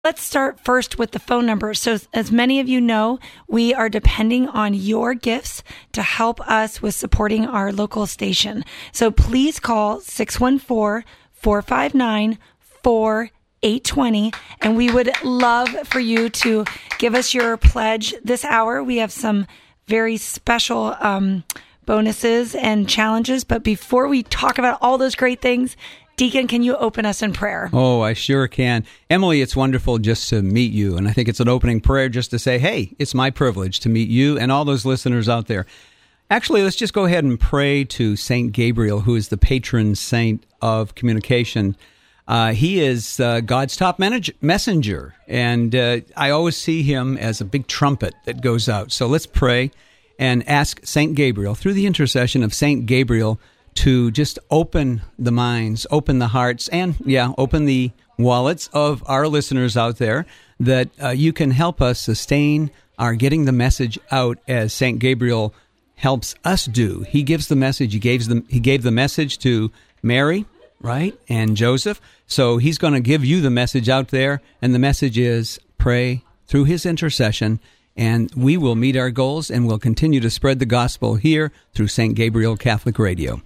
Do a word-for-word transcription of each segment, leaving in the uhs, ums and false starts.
Let's start first with the phone number. So as many of you know, we are depending on your gifts to help us with supporting our local station. So please call six one four, four five nine, four eight two zero, and we would love for you to give us your pledge this hour. We have some very special um, bonuses and challenges. But before we talk about all those great things, Deacon, can you open us in prayer? Oh, I sure can. Emily, it's wonderful just to meet you. And I think it's an opening prayer just to say, hey, it's my privilege to meet you and all those listeners out there. Actually, let's just go ahead and pray to Saint Gabriel, who is the patron saint of communication. Uh, he is uh, God's top manage- messenger. And uh, I always see him as a big trumpet that goes out. So let's pray and ask Saint Gabriel, through the intercession of Saint Gabriel, to just open the minds, open the hearts, and, yeah, open the wallets of our listeners out there, that uh, you can help us sustain our getting the message out as Saint Gabriel helps us do. He gives the message. He gave the, he gave the message to Mary, right, and Joseph. So he's going to give you the message out there, and the message is pray through his intercession, and we will meet our goals, and we'll continue to spread the gospel here through Saint Gabriel Catholic Radio.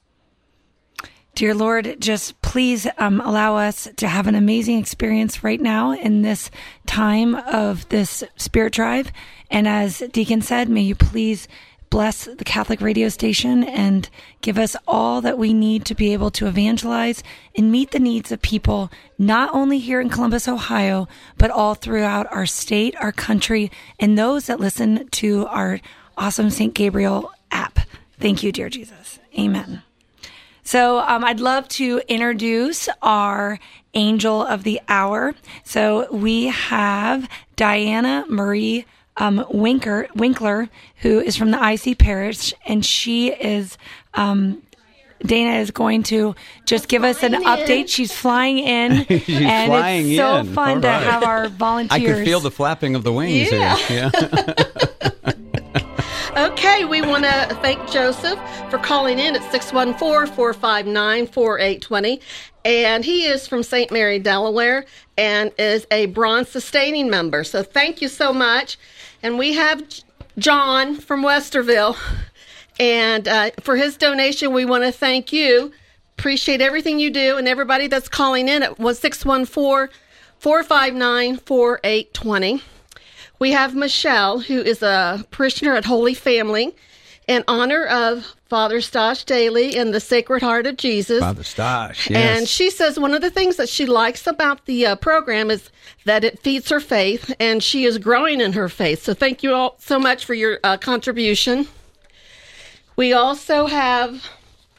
Dear Lord, just please um, allow us to have an amazing experience right now in this time of this Spirit Drive. And as Deacon said, may you please bless the Catholic radio station and give us all that we need to be able to evangelize and meet the needs of people, not only here in Columbus, Ohio, but all throughout our state, our country, and those that listen to our awesome Saint Gabriel app. Thank you, dear Jesus. Amen. So um, I'd love to introduce our angel of the hour. So we have Diana Marie um, Winker, Winkler, who is from the I C Parish, and she is, um, Dana is going to just give us an update. She's flying in, She's and flying it's so in. fun All to right. have our volunteers. I could feel the flapping of the wings Yeah. here. Yeah. Okay, we want to thank Joseph for calling in at six one four, four five nine, four eight two zero. And he is from Saint Mary, Delaware, and is a bronze sustaining member. So thank you so much. And we have John from Westerville. And uh, for his donation, we want to thank you. Appreciate everything you do, and everybody that's calling in at six one four, four five nine, four eight two zero. We have Michelle, who is a parishioner at Holy Family, in honor of Father Stosh Daly and the Sacred Heart of Jesus. Father Stosh, yes. And she says one of the things that she likes about the uh, program is that it feeds her faith, and she is growing in her faith. So thank you all so much for your uh, contribution. We also have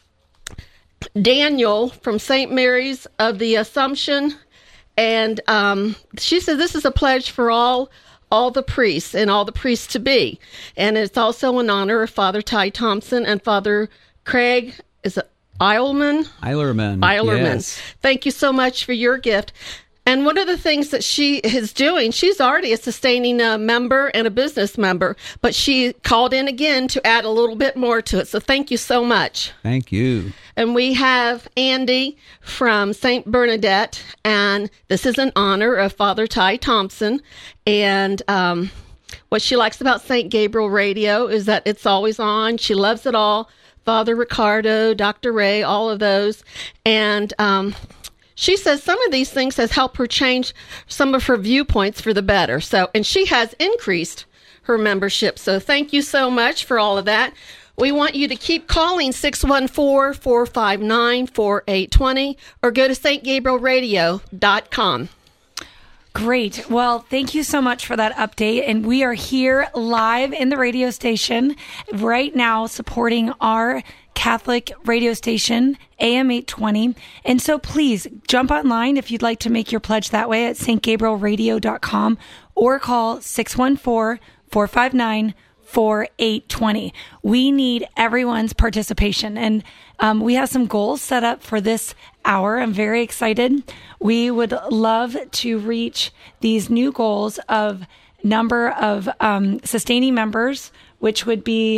Daniel from Saint Mary's of the Assumption, and um, she says this is a pledge for all all the priests and all the priests to be. And it's also in honor of Father Ty Thompson and Father Craig, is it Eilerman? Eilerman. Eilerman. Yes. Thank you so much for your gift. And one of the things that she is doing, she's already a sustaining uh, member and a business member, but she called in again to add a little bit more to it. So thank you so much. Thank you. And we have Andy from Saint Bernadette, and this is in honor of Father Ty Thompson. And um, what she likes about Saint Gabriel Radio is that it's always on. She loves it all. Father Ricardo, Doctor Ray, all of those. And um, she says some of these things has helped her change some of her viewpoints for the better. So, and she has increased her membership. So thank you so much for all of that. We want you to keep calling six one four, four five nine, four eight two zero or go to s t gabriel radio dot com. Great. Well, thank you so much for that update. And we are here live in the radio station right now supporting our Catholic radio station, A M eight twenty. And so please jump online if you'd like to make your pledge that way at s t gabriel radio dot com or call six one four, four five nine, four eight two zero. We need everyone's participation, and um, we have some goals set up for this hour. I'm very excited. We would love to reach these new goals of number of um, sustaining members, which would be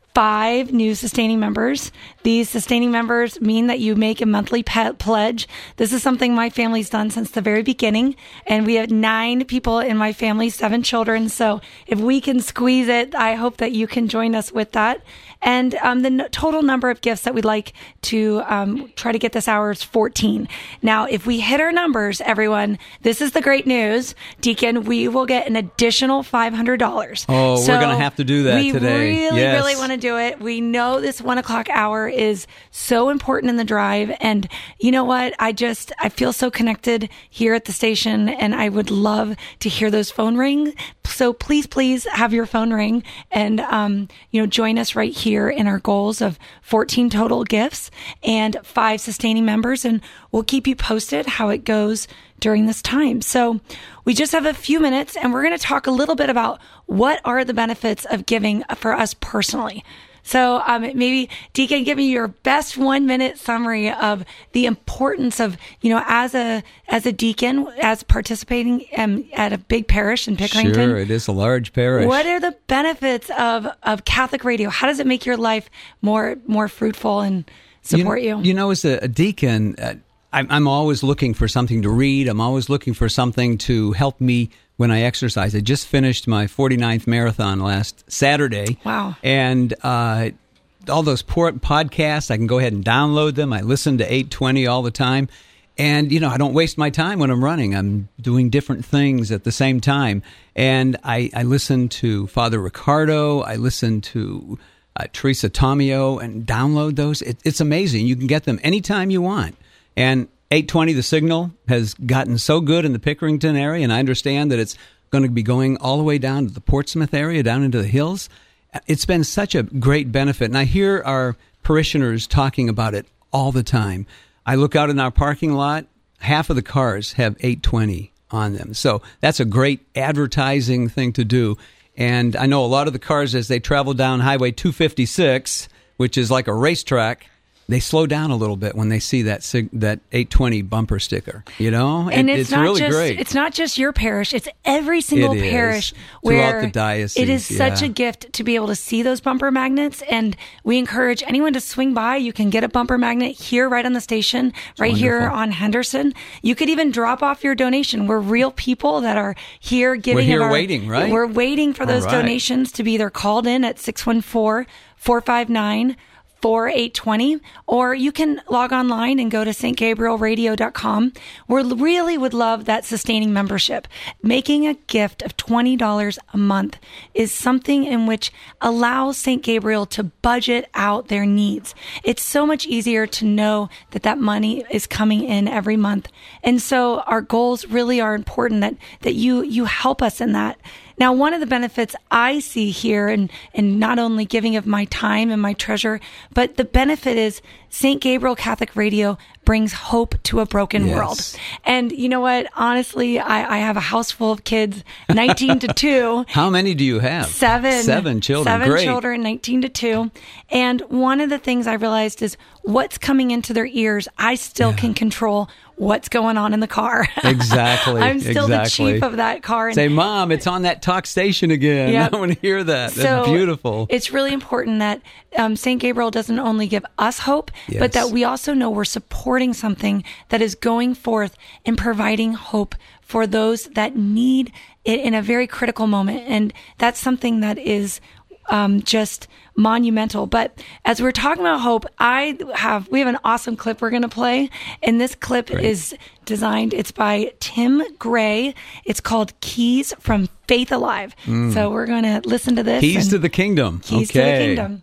five new sustaining members. These sustaining members mean that you make a monthly pet pledge. This is something my family's done since the very beginning. And we have nine people in my family, seven children. So if we can squeeze it, I hope that you can join us with that. And um, the n- total number of gifts that we'd like to um, try to get this hour is fourteen. Now, if we hit our numbers, everyone, this is the great news. Deacon, we will get an additional five hundred dollars. Oh, so we're going to have to do that we today. We really, yes. really want to do it. We know this one o'clock hour is so important in the drive. And you know what? I just, I feel so connected here at the station, and I would love to hear those phone ring. So please, please have your phone ring and, um, you know, join us right here in our goals of fourteen total gifts and five sustaining members. And we'll keep you posted how it goes during this time. So we just have a few minutes, and we're going to talk a little bit about what are the benefits of giving for us personally. So um, maybe, Deacon, give me your best one minute summary of the importance of, you know, as a as a deacon, as participating um, at a big parish in Pickerington. Sure, it is a large parish. What are the benefits of, of Catholic radio? How does it make your life more more fruitful and support you? You, you know, as a, a deacon, uh, I'm, I'm always looking for something to read. I'm always looking for something to help me when I exercise. I just finished my forty-ninth marathon last Saturday. Wow. And uh, all those poor podcasts, I can go ahead and download them. I listen to eight twenty all the time. And, you know, I don't waste my time when I'm running. I'm doing different things at the same time. And I, I listen to Father Ricardo. I listen to uh, Teresa Tomeo and download those. It, it's amazing. You can get them anytime you want. And eight twenty The Signal has gotten so good in the Pickerington area, and I understand that it's going to be going all the way down to the Portsmouth area, down into the hills. It's been such a great benefit, and I hear our parishioners talking about it all the time. I look out in our parking lot, half of the cars have eight twenty on them. So that's a great advertising thing to do. And I know a lot of the cars, as they travel down Highway two fifty-six, which is like a racetrack, they slow down a little bit when they see that sig- that eight twenty bumper sticker, you know? And it, it's, it's not really just, great. It's not just your parish. It's every single It is. parish Throughout where the diocese, it is such yeah. a gift to be able to see those bumper magnets. And we encourage anyone to swing by. You can get a bumper magnet here right on the station, right here wonderful. on Henderson. You could even drop off your donation. We're real people that are here giving. We're here of our, waiting, right? We're waiting for those All right. donations to be either called in at six one four, four five nine, four eight two zero, or you can log online and go to st gabriel radio dot com. We really would love that sustaining membership. Making a gift of twenty dollars a month is something in which allows Saint Gabriel to budget out their needs. It's so much easier to know that that money is coming in every month. And so our goals really are important that, that you, you help us in that. Now, one of the benefits I see here, and, and not only giving of my time and my treasure, but the benefit is Saint Gabriel Catholic Radio brings hope to a broken Yes. world. And you know what? Honestly, I, I have a house full of kids, nineteen to two. How many do you have? Seven. Seven children. Seven Great. children, nineteen to two. And one of the things I realized is what's coming into their ears, I still Yeah. can control what's going on in the car. Exactly. I'm still exactly. the chief of that car. And Say, Mom, it's on that talk station again. Yep. I want to hear that. That's so beautiful. It's really important that um, Saint Gabriel doesn't only give us hope, Yes. but that we also know we're supporting something that is going forth and providing hope for those that need it in a very critical moment. And that's something that is um, just monumental. But as we're talking about hope, I have we have an awesome clip we're going to play, and this clip Great. is designed. It's by Tim Gray. It's called "Keys from Faith Alive." So we're going to listen to this. Keys and- to the kingdom. Keys okay. to the kingdom.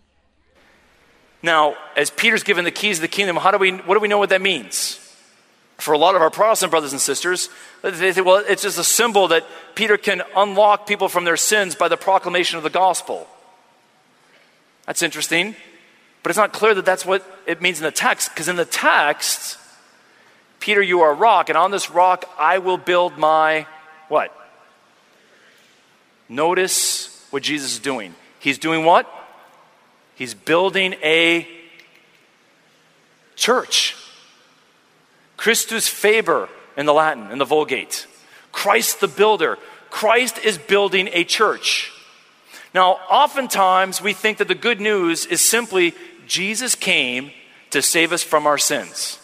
Now, as Peter's given the keys of the kingdom, how do we, what do we know what that means? For a lot of our Protestant brothers and sisters, they say, well, it's just a symbol that Peter can unlock people from their sins by the proclamation of the gospel. That's interesting, but it's not clear that that's what it means in the text, because in the text, Peter, you are a rock, and on this rock I will build my, what? Notice what Jesus is doing. He's doing what? He's building a church. Christus Faber in the Latin, in the Vulgate. Christ the builder. Christ is building a church. Now, oftentimes we think that the good news is simply Jesus came to save us from our sins.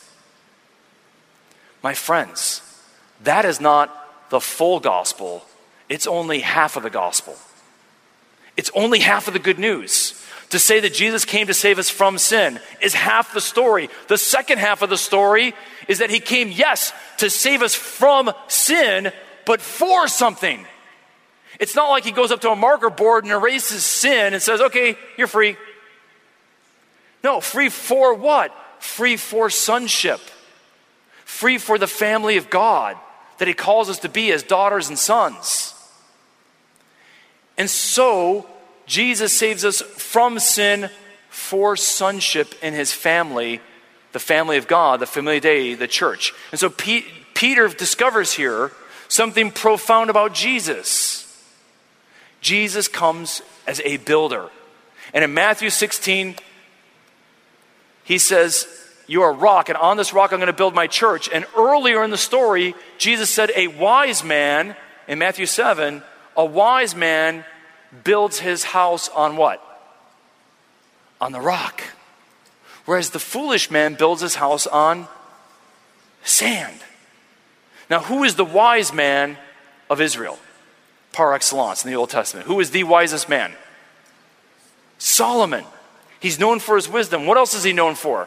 My friends, that is not the full gospel. It's only half of the gospel. It's only half of the good news. To say that Jesus came to save us from sin is half the story. The second half of the story is that he came, yes, to save us from sin, but for something. It's not like he goes up to a marker board and erases sin and says, okay, you're free. No, free for what? Free for sonship. Free for the family of God that he calls us to be as daughters and sons. And so, Jesus saves us from sin for sonship in his family, the family of God, the Familia Dei, the church. And so P- Peter discovers here something profound about Jesus. Jesus comes as a builder. And in Matthew sixteen, he says, you are a rock, and on this rock I'm going to build my church. And earlier in the story, Jesus said a wise man, in Matthew seven, a wise man builds his house on what? On the rock. Whereas the foolish man builds his house on sand. Now, who is the wise man of Israel? Par excellence in the Old Testament. Who is the wisest man? Solomon. He's known for his wisdom. What else is he known for?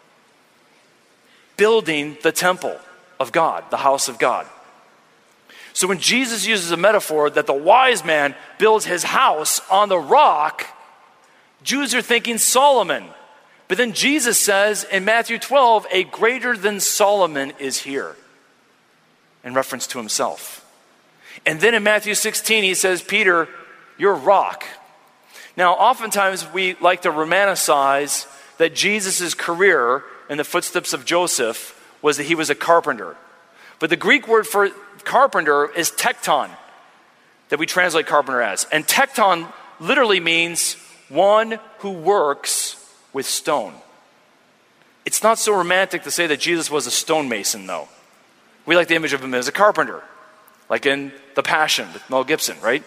Building the temple of God, the house of God. So when Jesus uses a metaphor that the wise man builds his house on the rock, Jews are thinking Solomon. But then Jesus says in Matthew twelve, a greater than Solomon is here, in reference to himself. And then in Matthew sixteen, he says, Peter, you're a rock. Now, oftentimes we like to romanticize that Jesus' career in the footsteps of Joseph was that he was a carpenter. But the Greek word for carpenter is tekton, that we translate carpenter as. And tekton literally means one who works with stone. It's not so romantic to say that Jesus was a stonemason, though. We like the image of him as a carpenter, like in The Passion with Mel Gibson, right?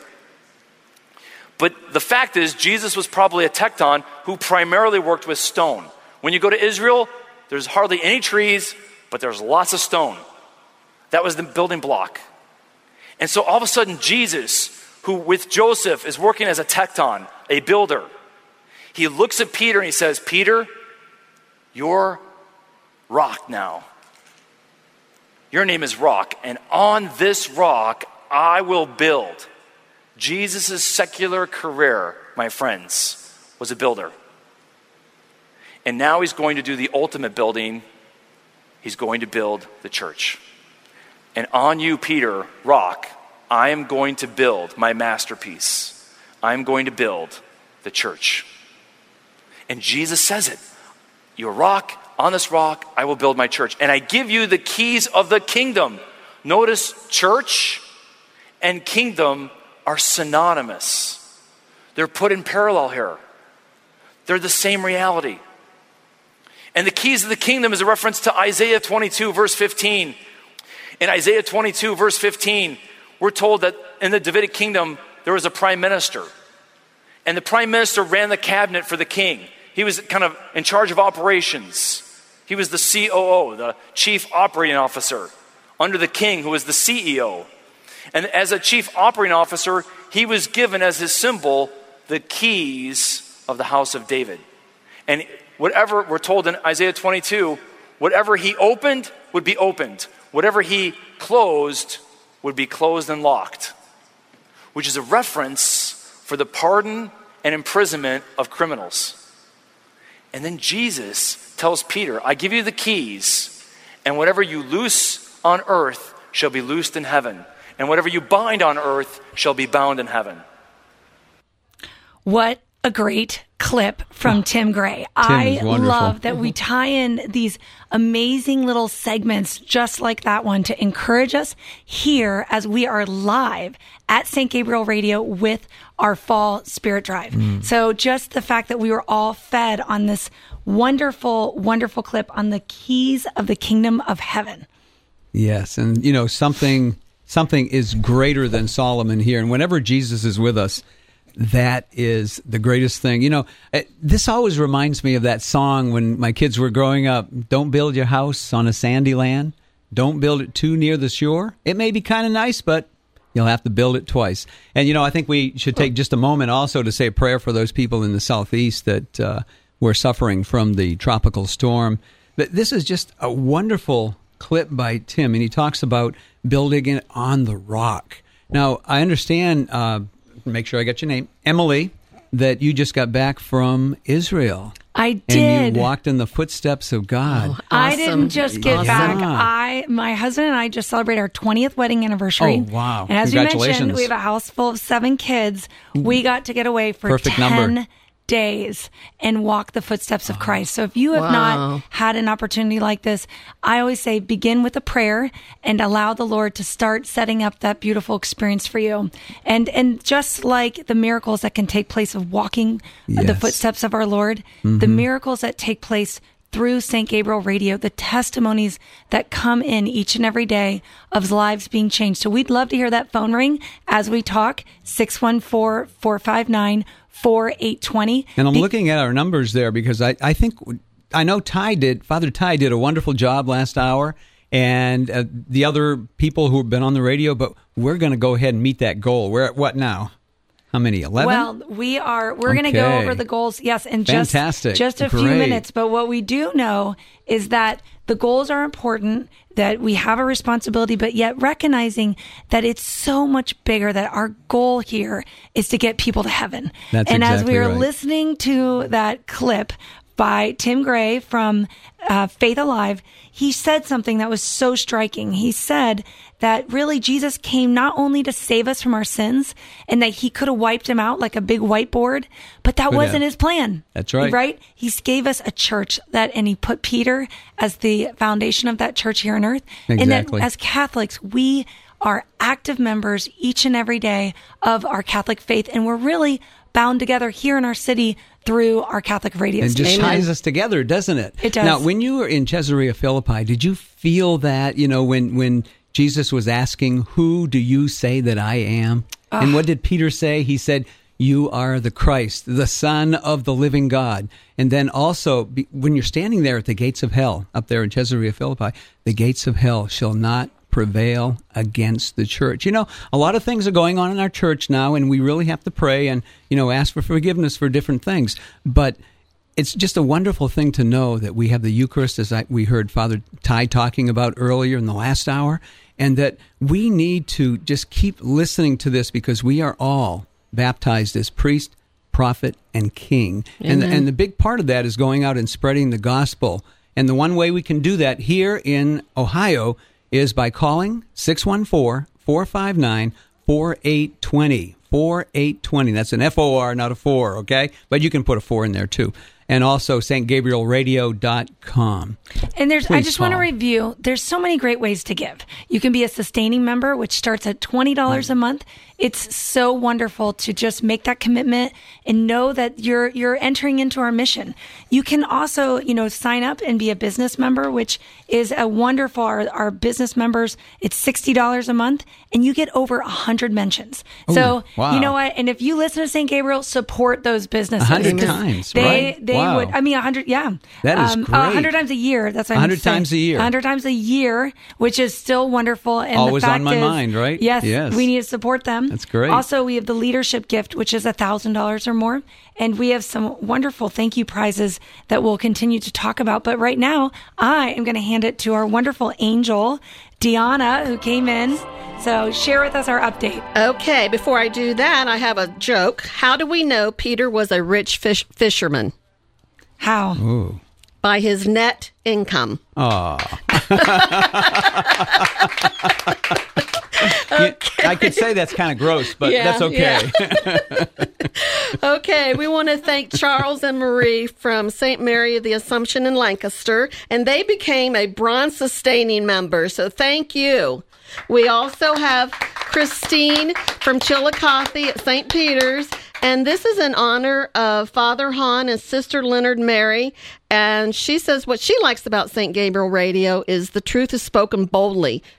But the fact is, Jesus was probably a tekton who primarily worked with stone. When you go to Israel, there's hardly any trees, but there's lots of stone. That was the building block. And so all of a sudden, Jesus, who with Joseph is working as a tekton, a builder, he looks at Peter and he says, Peter, you're rock now. Your name is rock, and on this rock I will build. Jesus' secular career, my friends, was a builder. And now he's going to do the ultimate building. He's going to build the church. And on you, Peter, rock, I am going to build my masterpiece. I am going to build the church. And Jesus says it. You're a rock, on this rock I will build my church. And I give you the keys of the kingdom. Notice church and kingdom are synonymous. They're put in parallel here. They're the same reality. And the keys of the kingdom is a reference to Isaiah twenty-two, verse fifteen. In Isaiah twenty-two, verse fifteen, we're told that in the Davidic kingdom, there was a prime minister. And the prime minister ran the cabinet for the king. He was kind of in charge of operations. He was the C O O, the chief operating officer, under the king, who was the C E O. And as a chief operating officer, he was given as his symbol the keys of the house of David. And whatever, we're told in Isaiah twenty-two, whatever he opened would be opened. Whatever he closed would be closed and locked, which is a reference for the pardon and imprisonment of criminals. And then Jesus tells Peter, I give you the keys, and whatever you loose on earth shall be loosed in heaven, and whatever you bind on earth shall be bound in heaven. What a great clip from Tim Gray. I love that we tie in these amazing little segments just like that one to encourage us here as we are live at Saint Gabriel Radio with our fall spirit drive. Mm. So just the fact that we were all fed on this wonderful, wonderful clip on the keys of the kingdom of heaven. Yes. And you know, something, something is greater than Solomon here. And whenever Jesus is with us, that is the greatest thing. You know, it, this always reminds me of that song when my kids were growing up. Don't build your house on a sandy land. Don't build it too near the shore. It may be kind of nice, but you'll have to build it twice. And, you know, I think we should take just a moment also to say a prayer for those people in the southeast that uh, were suffering from the tropical storm. But this is just a wonderful clip by Tim, and he talks about building it on the rock. Now, I understand... Uh, make sure I get your name, Emily, that you just got back from Israel. I did. And you walked in the footsteps of God. Oh, awesome. I didn't just get Awesome. back. I, my husband and I just celebrated our twentieth wedding anniversary. Oh, wow. And as you mentioned, Congratulations. we have a house full of seven kids. We got to get away for Perfect ten number. days and walk the footsteps of Christ. So if you have Wow. not had an opportunity like this, I always say begin with a prayer and allow the Lord to start setting up that beautiful experience for you. And and just like the miracles that can take place of walking the Yes. footsteps of our Lord, the miracles that take place through Saint Gabriel Radio, the testimonies that come in each and every day of lives being changed. So we'd love to hear that phone ring as we talk, six one four, four five nine, four eight two zero. And I'm The- looking at our numbers there because I, I think, I know Ty did, Father Ty did a wonderful job last hour, and uh, the other people who have been on the radio, but we're going to go ahead and meet that goal. We're at what now? How many? eleven? Well, we are, we're going to go Okay. over the goals, yes, in just, Fantastic. just a few Great. minutes. But what we do know is that the goals are important, that we have a responsibility, but yet recognizing that it's so much bigger, that our goal here is to get people to heaven. That's and as exactly we were right. listening to that clip by Tim Gray from uh, Faith Alive, he said something that was so striking. He said that really Jesus came not only to save us from our sins and that he could have wiped them out like a big whiteboard, but that Could wasn't have. his plan. That's right. Right? He gave us a church that, and he put Peter as the foundation of that church here on earth. And Exactly. that as Catholics, we are active members each and every day of our Catholic faith. And we're really bound together here in our city through our Catholic radio It just station. ties us together, doesn't it? It does. Now, when you were in Caesarea Philippi, did you feel that, you know, when, when Jesus was asking, who do you say that I am? And what did Peter say? He said, you are the Christ, the Son of the living God. And then also, be- when you're standing there at the gates of hell, up there in Caesarea Philippi, the gates of hell shall not prevail against the church. You know, a lot of things are going on in our church now, and we really have to pray and, you know, ask for forgiveness for different things. But it's just a wonderful thing to know that we have the Eucharist, as I, we heard Father Ty talking about earlier in the last hour, and that we need to just keep listening to this because we are all baptized as priest, prophet, and king. And, and the big part of that is going out and spreading the gospel. And the one way we can do that here in Ohio is by calling six one four, four five nine, four eight two zero. four eight two zero. That's an F O R, not a four, okay? But you can put a four in there too. And also St Gabriel Radio dot com. And there's, I Please just want to call. review, there's so many great ways to give. You can be a sustaining member, which starts at twenty dollars a month. It's so wonderful to just make that commitment and know that you're, you're entering into our mission. You can also, you know, sign up and be a business member, which is a wonderful, our, our business members, it's sixty dollars a month and you get over a hundred mentions. So, wow. you know what? And if you listen to Saint Gabriel, support those businesses. A hundred because times, they, right? They Wow. would, I mean, a hundred, yeah. That is Um, great. A hundred times a year. That's what A I'm hundred saying. times a year. A hundred times a year, which is still wonderful. And Always the on fact my is, mind, right? Yes, Yes. we need to support them. That's great. Also, we have the leadership gift, which is a thousand dollars or more, and we have some wonderful thank you prizes that we'll continue to talk about. But right now, I am going to hand it to our wonderful angel, Deanna, who came in. So share with us our update. Okay, before I do that, I have a joke. How do we know Peter was a rich fish fisherman? How? Ooh. By his net income. Aw. You- I could say that's kind of gross, but Yeah, that's okay. Okay, we want to thank Charles and Marie from Saint Mary of the Assumption in Lancaster, and they became a bronze sustaining member, so thank you. We also have Christine from Chillicothe at Saint Peter's, and this is in honor of Father Hahn and Sister Leonard Mary, and she says what she likes about Saint Gabriel Radio is the truth is spoken boldly,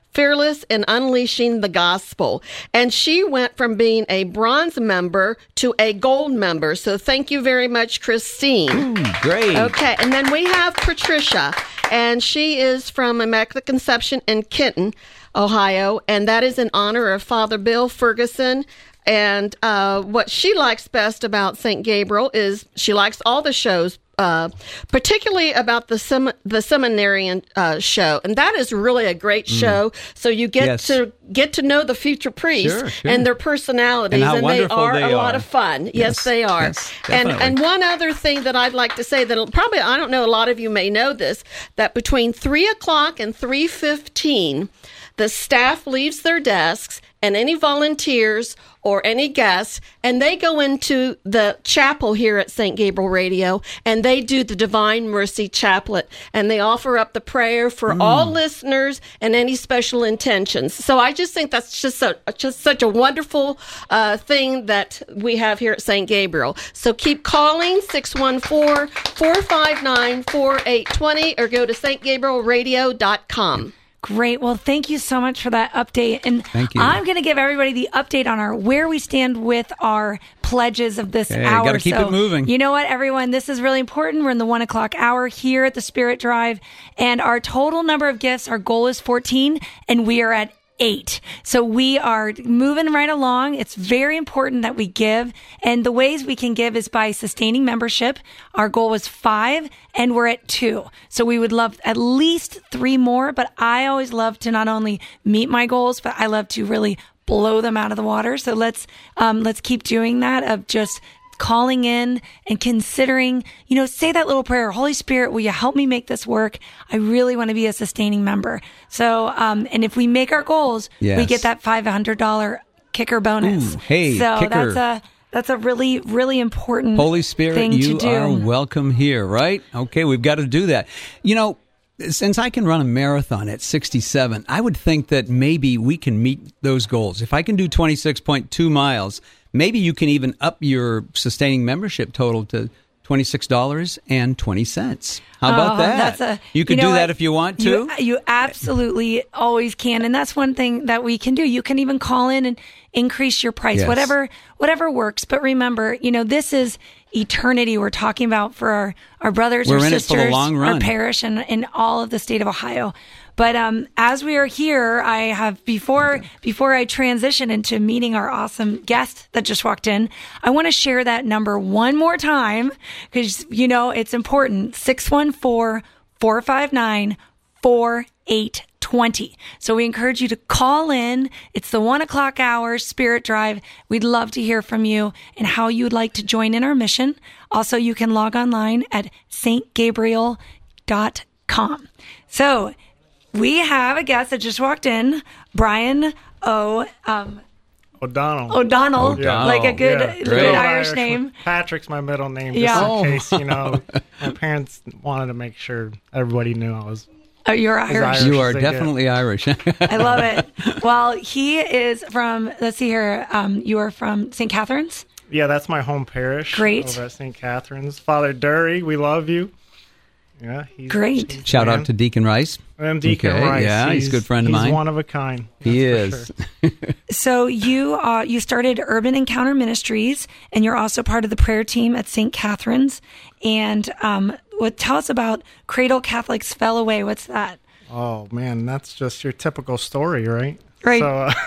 Fearless in Unleashing the Gospel. And she went from being a bronze member to a gold member. So thank you very much, Christine. Ooh, great. Okay, and then we have Patricia, and she is from Immaculate Conception in Kenton, Ohio, and that is in honor of Father Bill Ferguson. And uh, what she likes best about Saint Gabriel is she likes all the shows, uh, particularly about the sem- the seminarian uh, show, and that is really a great mm. show. So you get yes. to get to know the future priests sure, sure. and their personalities, and, and they are they a are. lot of fun. Yes, yes they are. Yes, and and one other thing that I'd like to say that probably I don't know, a lot of you may know this, that between three o'clock and three fifteen, the staff leaves their desks, and any volunteers or any guests, and they go into the chapel here at Saint Gabriel Radio, and they do the Divine Mercy Chaplet, and they offer up the prayer for mm. all listeners and any special intentions. So I just think that's just a, just such a wonderful uh, thing that we have here at Saint Gabriel. So keep calling six one four, four five nine, four eight two zero or go to st gabriel radio dot com. Great. Well, thank you so much for that update. And thank you. I'm going to give everybody the update on our where we stand with our pledges of this hey, hour. Got to keep so, it moving. You know what, everyone? This is really important. We're in the one o'clock hour here at the Spirit Drive, and our total number of gifts, our goal is fourteen, and we are at eight. So we are moving right along. It's very important that we give. And the ways we can give is by sustaining membership. Our goal was five and we're at two. So we would love at least three more, but I always love to not only meet my goals, but I love to really blow them out of the water. So let's, um, let's keep doing that of just calling in and considering, you know, say that little prayer, Holy Spirit, will you help me make this work? I really want to be a sustaining member. So, um, and if we make our goals, yes. we get that five hundred dollars kicker bonus. Ooh, hey, so kicker. that's a, that's a really, really important Holy Spirit, thing you to do. are welcome here, right? Okay, we've got to do that. You know, since I can run a marathon at sixty-seven, I would think that maybe we can meet those goals. If I can do twenty-six point two miles, maybe you can even up your sustaining membership total to twenty-six dollars and twenty cents. How about oh, that? That's a, you can you know do that what? if you want to. You, you absolutely always can. And that's one thing that we can do. You can even call in and increase your price, yes. whatever whatever works. But remember, you know, this is eternity we're talking about for our, our brothers We're or in sisters, it for the long run. our parish, and in all of the state of Ohio. But um, as we are here, I have before before I transition into meeting our awesome guest that just walked in, I want to share that number one more time because, you know, it's important. six one four, four five nine, four eight two zero. So we encourage you to call in. It's the one o'clock hour, Spirit Drive. We'd love to hear from you and how you would like to join in our mission. Also, you can log online at st gabriel dot com. So we have a guest that just walked in, Brian O. Um, O'Donnell. O'Donnell, O'Donnell. like a good, Yeah, good great. Irish name. Patrick's my middle name, just Yeah. in Oh. case, you know, my parents wanted to make sure everybody knew I was. Oh, you're Irish. Irish. You are They definitely Irish. I love it. Well, he is from, let's see here, um, you are from Saint Catharines? Yeah, that's my home parish. Great. Over at Saint Catharines. Father Dury, we love you. Yeah, he's Great. he's Shout man. out to Deacon Rice. And Deacon Okay, Rice. yeah, he's a good friend of he's mine. one of a kind. He that's is. for sure. So you uh, you started Urban Encounter Ministries, and you're also part of the prayer team at Saint Catharines. And um, what tell us about Cradle Catholics Fell Away. What's that? Oh, man, that's just your typical story, right? Right. So, uh,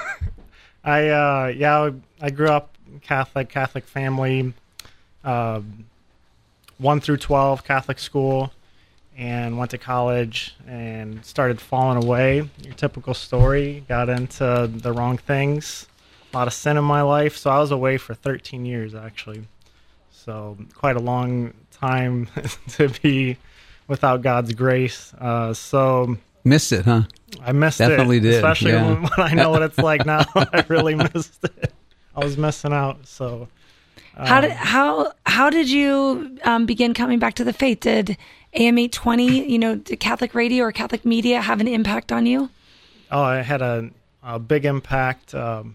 I, uh, yeah, I grew up Catholic, Catholic family, uh, one through twelve Catholic school, and went to college and started falling away. Your typical story, got into the wrong things, a lot of sin in my life. So I was away for thirteen years, actually. So quite a long time to be without God's grace. Uh, so... Missed it, huh? I missed Definitely it. did, Especially yeah. when, when I know what it's like now. I really missed it. I was missing out. So, um, How did how how did you um, begin coming back to the faith? Did A M eight twenty, you know, did Catholic radio or Catholic media have an impact on you? oh, I had a, a big impact. Um,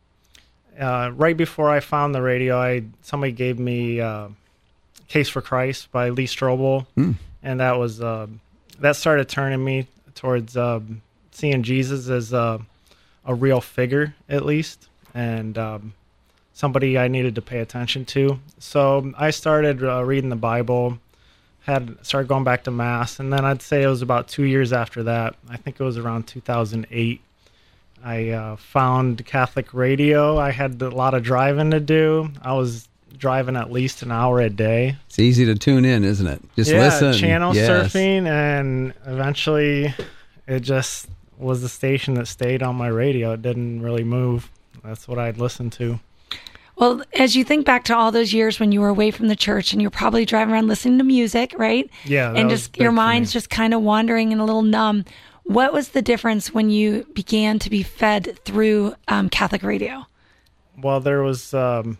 uh, right before I found the radio, I somebody gave me uh, "Case for Christ" by Lee Strobel, Mm. and that was uh, that started turning me towards uh, seeing Jesus as a, a real figure, at least, and um, somebody I needed to pay attention to. So I started uh, reading the Bible, had started going back to Mass, and then I'd say it was about two years after that. I think it was around two thousand eight. I uh, found Catholic radio. I had a lot of driving to do. I was driving at least an hour a day. It's easy to tune in, isn't it? Just yeah, listen. channel yes. surfing, and eventually it just was the station that stayed on my radio. It didn't really move. That's what I'd listen to. Well, as you think back to all those years when you were away from the church and you're probably driving around listening to music, right? Yeah. And just your mind's just kind of wandering and a little numb. What was the difference when you began to be fed through um, Catholic radio? Well, there was um,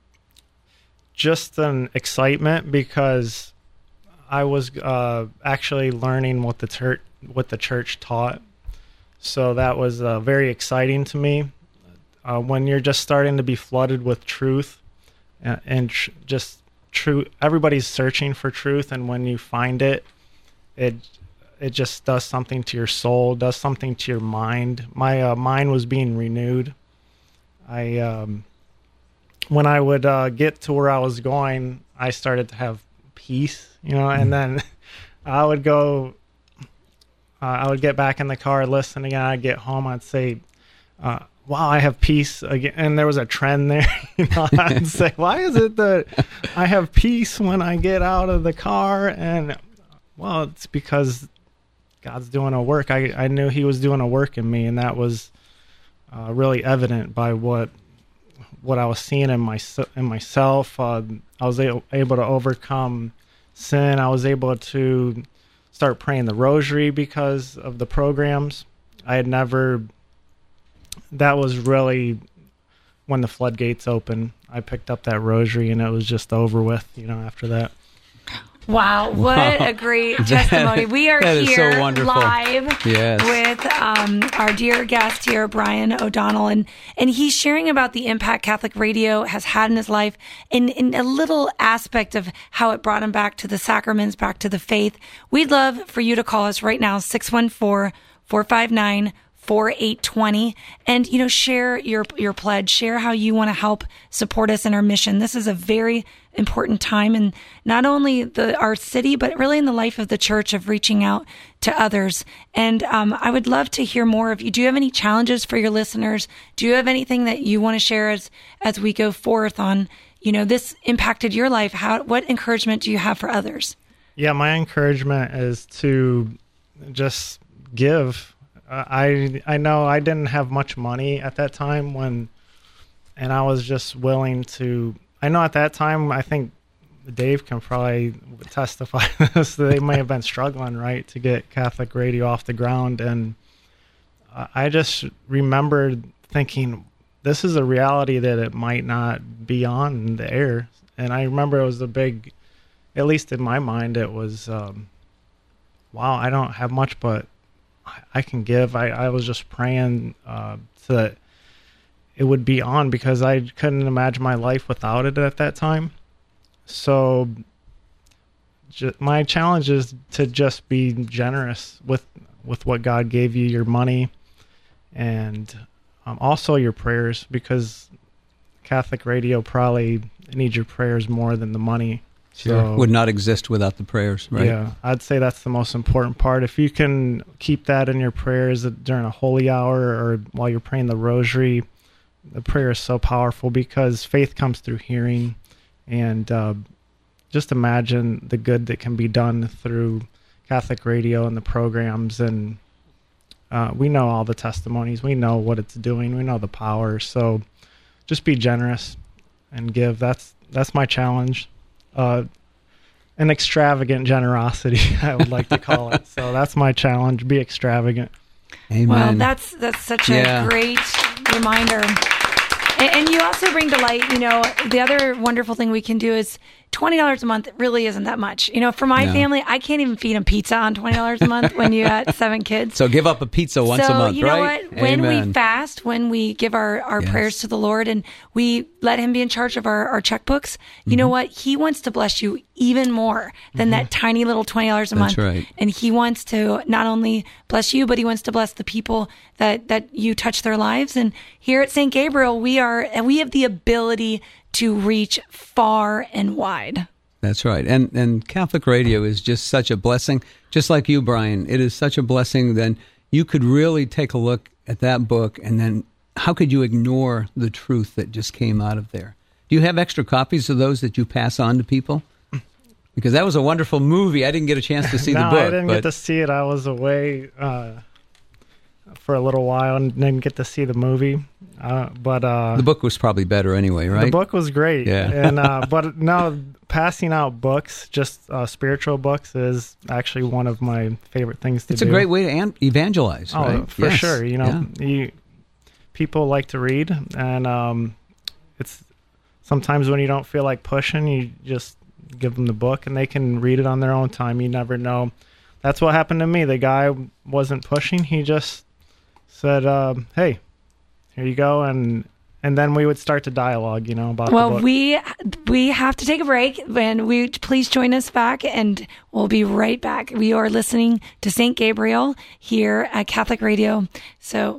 just an excitement because I was uh, actually learning what the church what the church taught. So that was uh, very exciting to me. Uh, when you're just starting to be flooded with truth and, and tr- just true, everybody's searching for truth, and when you find it, it it just does something to your soul, does something to your mind. My uh, mind was being renewed. I um, when I would uh, get to where I was going, I started to have peace, you know, and then I would go. Uh, I would get back in the car listening, and I'd get home. I'd say, uh, wow, I have peace again. And there was a trend there. You know, I'd say, why is it that I have peace when I get out of the car? And, well, it's because God's doing a work. I, I knew he was doing a work in me, and that was uh, really evident by what what I was seeing in, my, in myself. Uh, I was a- able to overcome sin. I was able to start praying the rosary because of the programs. I had never, that was really when the floodgates opened. I picked up that rosary and it was just over with, you know, after that. Wow, what wow. a great testimony. We are that here so live yes. with um, our dear guest here, Brian O'Donnell, and, and he's sharing about the impact Catholic radio has had in his life and in a little aspect of how it brought him back to the sacraments, back to the faith. We'd love for you to call us right now, six one four, four five nine, four eight two zero, and, you know, share your your pledge, share how you want to help support us in our mission. This is a very important time in not only the our city, but really in the life of the church, of reaching out to others. And um, I would love to hear more of you. Do you have any challenges for your listeners? Do you have anything that you want to share as as we go forth on, you know, this impacted your life? How, what encouragement do you have for others? Yeah, my encouragement is to just give. Uh, I I know I didn't have much money at that time when, and I was just willing to. I know at that time, I think Dave can probably testify this. They may have been struggling, right, to get Catholic radio off the ground, and uh, I just remembered thinking, this is a reality that it might not be on the air. And I remember it was a big, at least in my mind, it was, um, wow, I don't have much, but I can give. I, I was just praying uh, so that it would be on, because I couldn't imagine my life without it at that time. So ju- my challenge is to just be generous with, with what God gave you, your money, and um, also your prayers, because Catholic radio probably needs your prayers more than the money. Sure. So, would not exist without the prayers, right? Yeah, I'd say that's the most important part. If you can keep that in your prayers during a holy hour or while you're praying the rosary, the prayer is so powerful, because faith comes through hearing. And uh, just imagine the good that can be done through Catholic radio and the programs. And uh, we know all the testimonies. We know what it's doing. We know the power. So just be generous and give. That's that's my challenge. Uh, an extravagant generosity, I would like to call it. So that's my challenge. Be extravagant. Amen. Well, that's that's such yeah. a great reminder. And, and you also bring to light, you know, the other wonderful thing we can do is twenty dollars a month really isn't that much. You know, for my No. family, I can't even feed them pizza on twenty dollars a month when you got seven kids. So give up a pizza once so, a month, you know right? what? When Amen. we fast, when we give our, our Yes. prayers to the Lord and we let him be in charge of our, our checkbooks, you Mm-hmm. know what? He wants to bless you even more than that tiny little twenty dollars a That's month. right. And he wants to not only bless you, but he wants to bless the people that, that you touch their lives. And here at Saint Gabriel, we are, and we have the ability to reach far and wide. That's right. And and Catholic radio is just such a blessing. Just like you, Brian, it is such a blessing. Then you could really take a look at that book, and then how could you ignore the truth that just came out of there? Do you have extra copies of those that you pass on to people? Because that was a wonderful movie. I didn't get a chance to see no, the book. I didn't but get to see it. I was away uh, for a little while and didn't get to see the movie. Uh, but uh, the book was probably better anyway, right? the book was great. Yeah. and uh, but no, passing out books, just uh, spiritual books, is actually one of my favorite things to It's do. a great way to an- evangelize, Oh, right? for Yes. sure. You know, Yeah. you people like to read, and um, it's sometimes when you don't feel like pushing, you just give them the book, and they can read it on their own time. You never know. That's what happened to me. The guy wasn't pushing. He just said, um, "Hey, here you go," and and then we would start to dialogue, you know, about Well, the book. we we have to take a break, and we please join us back, and we'll be right back. We are listening to Saint Gabriel here at Catholic Radio. So,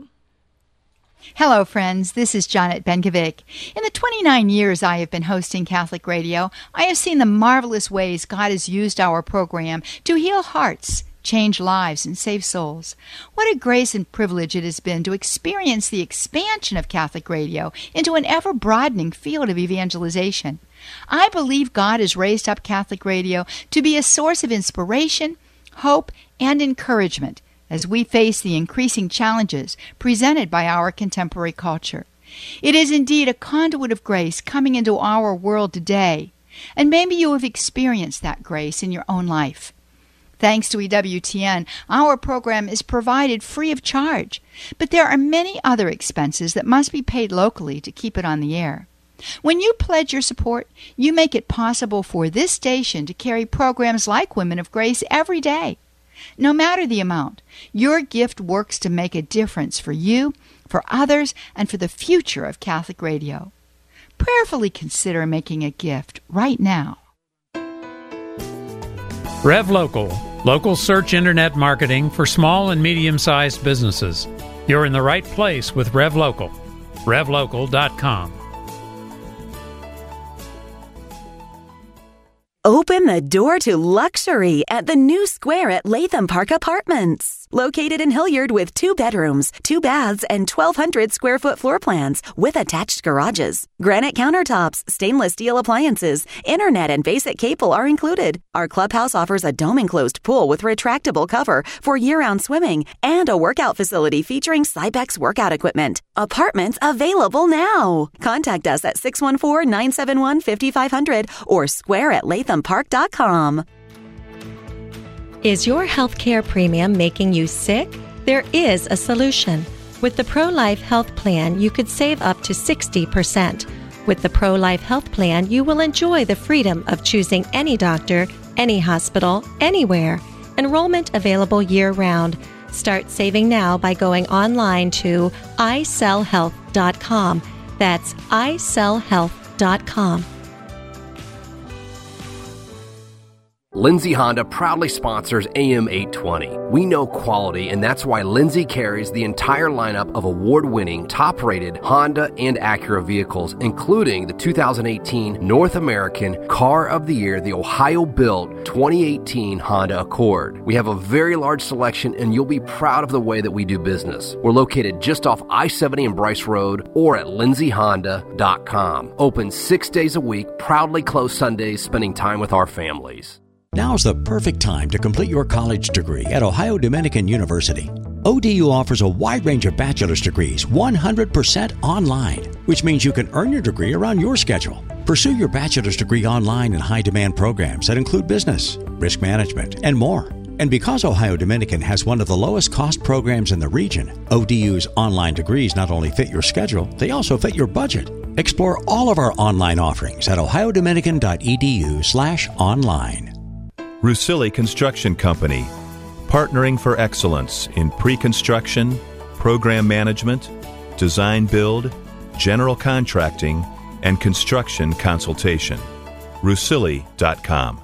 hello, friends. This is Janet Benkovic. In the twenty-nine years I have been hosting Catholic Radio, I have seen the marvelous ways God has used our program to heal hearts, change lives, and save souls. What a grace and privilege it has been to experience the expansion of Catholic Radio into an ever-broadening field of evangelization. I believe God has raised up Catholic Radio to be a source of inspiration, hope, and encouragement as we face the increasing challenges presented by our contemporary culture. It is indeed a conduit of grace coming into our world today, and maybe you have experienced that grace in your own life. Thanks to E W T N, our program is provided free of charge, but there are many other expenses that must be paid locally to keep it on the air. When you pledge your support, you make it possible for this station to carry programs like Women of Grace every day. No matter the amount, your gift works to make a difference for you, for others, and for the future of Catholic Radio. Prayerfully consider making a gift right now. RevLocal, local search internet marketing for small and medium-sized businesses. You're in the right place with RevLocal. rev local dot com. Open the door to luxury at the new Square at Latham Park Apartments. Located in Hilliard with two bedrooms, two baths, and twelve hundred square foot floor plans with attached garages. Granite countertops, stainless steel appliances, internet and basic cable are included. Our clubhouse offers a dome-enclosed pool with retractable cover for year-round swimming and a workout facility featuring Cybex workout equipment. Apartments available now. Contact us at six one four, nine seven one, five five zero zero or square at latham park dot com. Is your healthcare premium making you sick? There is a solution. With the Pro-Life Health Plan, you could save up to sixty percent. With the Pro-Life Health Plan, you will enjoy the freedom of choosing any doctor, any hospital, anywhere. Enrollment available year-round. Start saving now by going online to i sell health dot com. That's i sell health dot com. Lindsay Honda proudly sponsors A M eight twenty. We know quality, and that's why Lindsay carries the entire lineup of award-winning, top-rated Honda and Acura vehicles, including the two thousand eighteen North American Car of the Year, the Ohio-built twenty eighteen Honda Accord. We have a very large selection, and you'll be proud of the way that we do business. We're located just off I seventy and Bryce Road or at lindsay honda dot com. Open six days a week, proudly closed Sundays, spending time with our families. Now's the perfect time to complete your college degree at Ohio Dominican University. O D U offers a wide range of bachelor's degrees one hundred percent online, which means you can earn your degree around your schedule. Pursue your bachelor's degree online in high-demand programs that include business, risk management, and more. And because Ohio Dominican has one of the lowest cost programs in the region, O D U's online degrees not only fit your schedule, they also fit your budget. Explore all of our online offerings at ohiodominican.edu slash online. Russilli Construction Company, partnering for excellence in pre-construction, program management, design build, general contracting, and construction consultation. Russilli dot com.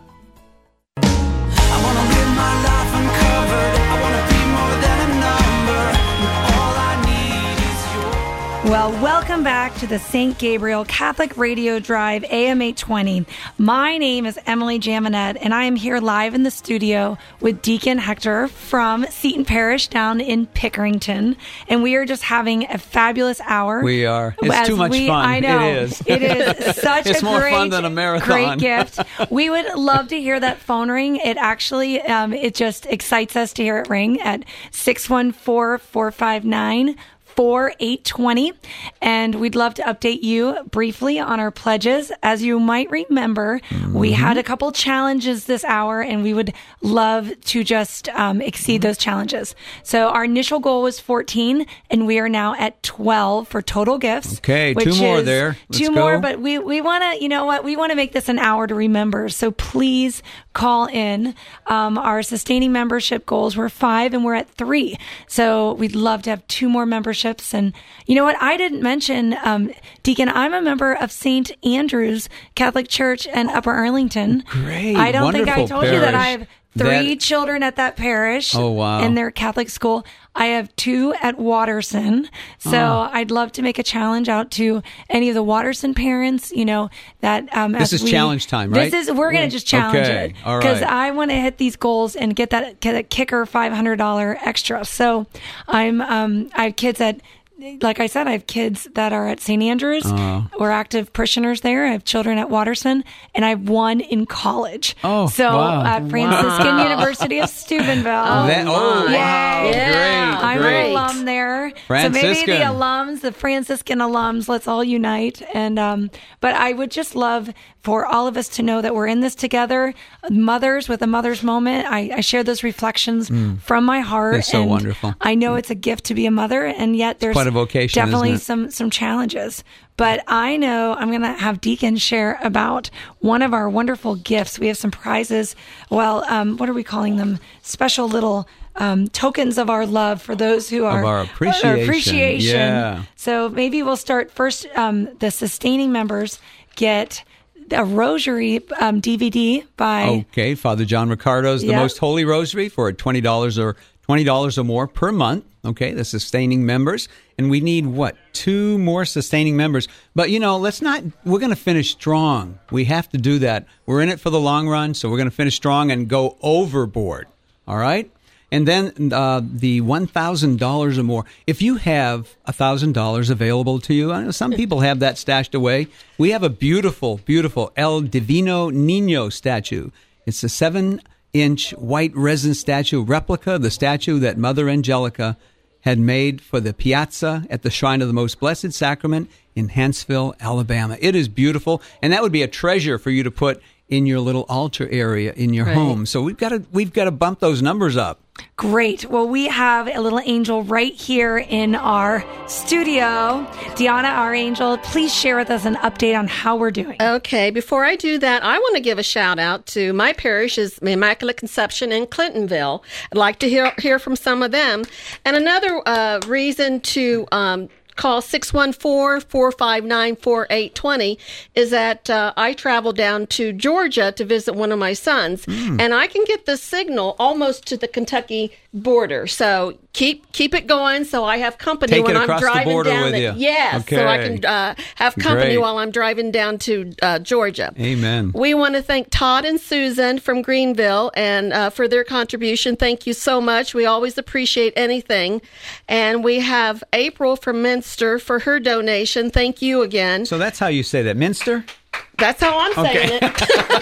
Well, welcome back to the Saint Gabriel Catholic Radio Drive A M eight twenty. My name is Emily Jaminet, and I am here live in the studio with Deacon Hector from Seton Parish down in Pickerington, and we are just having a fabulous hour. We are. It's As too much we, fun. I know. It is. It is such it's a more great, fun than a marathon. Great gift. We would love to hear that phone ring. It actually, um, it just excites us to hear it ring at six one four, four five nine, four eight two zero, and we'd love to update you briefly on our pledges. As you might remember, mm-hmm. we had a couple challenges this hour, and we would love to just um, exceed mm-hmm. those challenges. So our initial goal was fourteen, and we are now at twelve for total gifts. Okay, two more there. Let's two go. more, but we, we want to, you know what, we want to make this an hour to remember. So please call in. Um, our sustaining membership goals were five, and we're at three. So we'd love to have two more memberships. And you know what? I didn't mention, um, Deacon, I'm a member of Saint Andrew's Catholic Church in Upper Arlington. Great. I don't Wonderful think I told parish. you that I have three That- children at that parish. Oh, wow. In their Catholic school. I have two at Watterson. So Oh. I'd love to make a challenge out to any of the Watterson parents, you know, that, um, This as is we- challenge time, right? This is, we're going to just challenge Okay. it. All Because right. I want to hit these goals and get that, get a kicker five hundred dollars extra. So I'm, um, I have kids at, like I said, I have kids that are at Saint Andrews. Oh. We're active parishioners there. I have children at Watterson, and I have one in college. Oh, so wow. at Franciscan Wow. University of Steubenville. Oh, That- oh, my. wow. Yay. Yeah. Great, I'm great. an alum there. So Franciscan. maybe the alums, the Franciscan alums, let's all unite. And um, but I would just love for all of us to know that we're in this together. Mothers with a mother's moment. I, I share those reflections from my heart. They're so and wonderful. I know it's a gift to be a mother, and yet there's quite a vocation, definitely isn't it? some some challenges. But I know I'm going to have Deacon share about one of our wonderful gifts. We have some prizes. Well, um, what are we calling them? Special little um, tokens of our love for those who are our appreciation. appreciation. Yeah. So maybe we'll start first. Um, the sustaining members get a rosary um, D V D by Okay, Father John Ricardo's The Yep. Most Holy Rosary for twenty dollars or twenty dollars or more per month. Okay, the sustaining members. And we need, what, two more sustaining members. But, you know, let's not, we're going to finish strong. We have to do that. We're in it for the long run, so we're going to finish strong and go overboard. All right? And then uh, the one thousand dollars or more. If you have one thousand dollars available to you, I know some people have that stashed away. We have a beautiful, beautiful El Divino Niño statue. It's a seven-inch white resin statue replica, the statue that Mother Angelica had made for the piazza at the Shrine of the Most Blessed Sacrament in Huntsville, Alabama. It is beautiful, and that would be a treasure for you to put in your little altar area in your Right. home. So we've got to we've got to bump those numbers up. Great. Well, we have a little angel right here in our studio. Deanna, our angel, please share with us an update on how we're doing. Okay, before I do that, I want to give a shout out to my parish is Immaculate Conception in Clintonville. I'd like to hear hear from some of them. And another uh, reason to um, call six one four, four five nine, four eight two zero is that uh, I travel down to Georgia to visit one of my sons, Mm. and I can get the signal almost to the Kentucky border. So keep keep it going. So I have company Take when it I'm across the driving border down. with the, you. Yes, so I Okay. can uh, have company Great. while I'm driving down to uh, Georgia. Amen. We want to thank Todd and Susan from Greenville and uh, for their contribution. Thank you so much. We always appreciate anything. And we have April from Minster for her donation. Thank you again. So that's how you say that, Minster? That's how I'm saying Okay. it.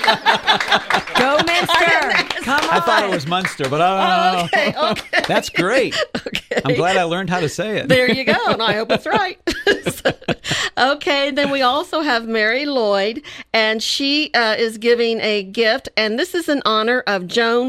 Go, Minster! Come on. I thought it was Munster, but I don't know. Okay, okay. That's great. Okay. I'm glad I learned how to say it. There you go, and I hope it's right. So, okay, then we also have Mary Lloyd, and she uh, is giving a gift, and this is in honor of Joan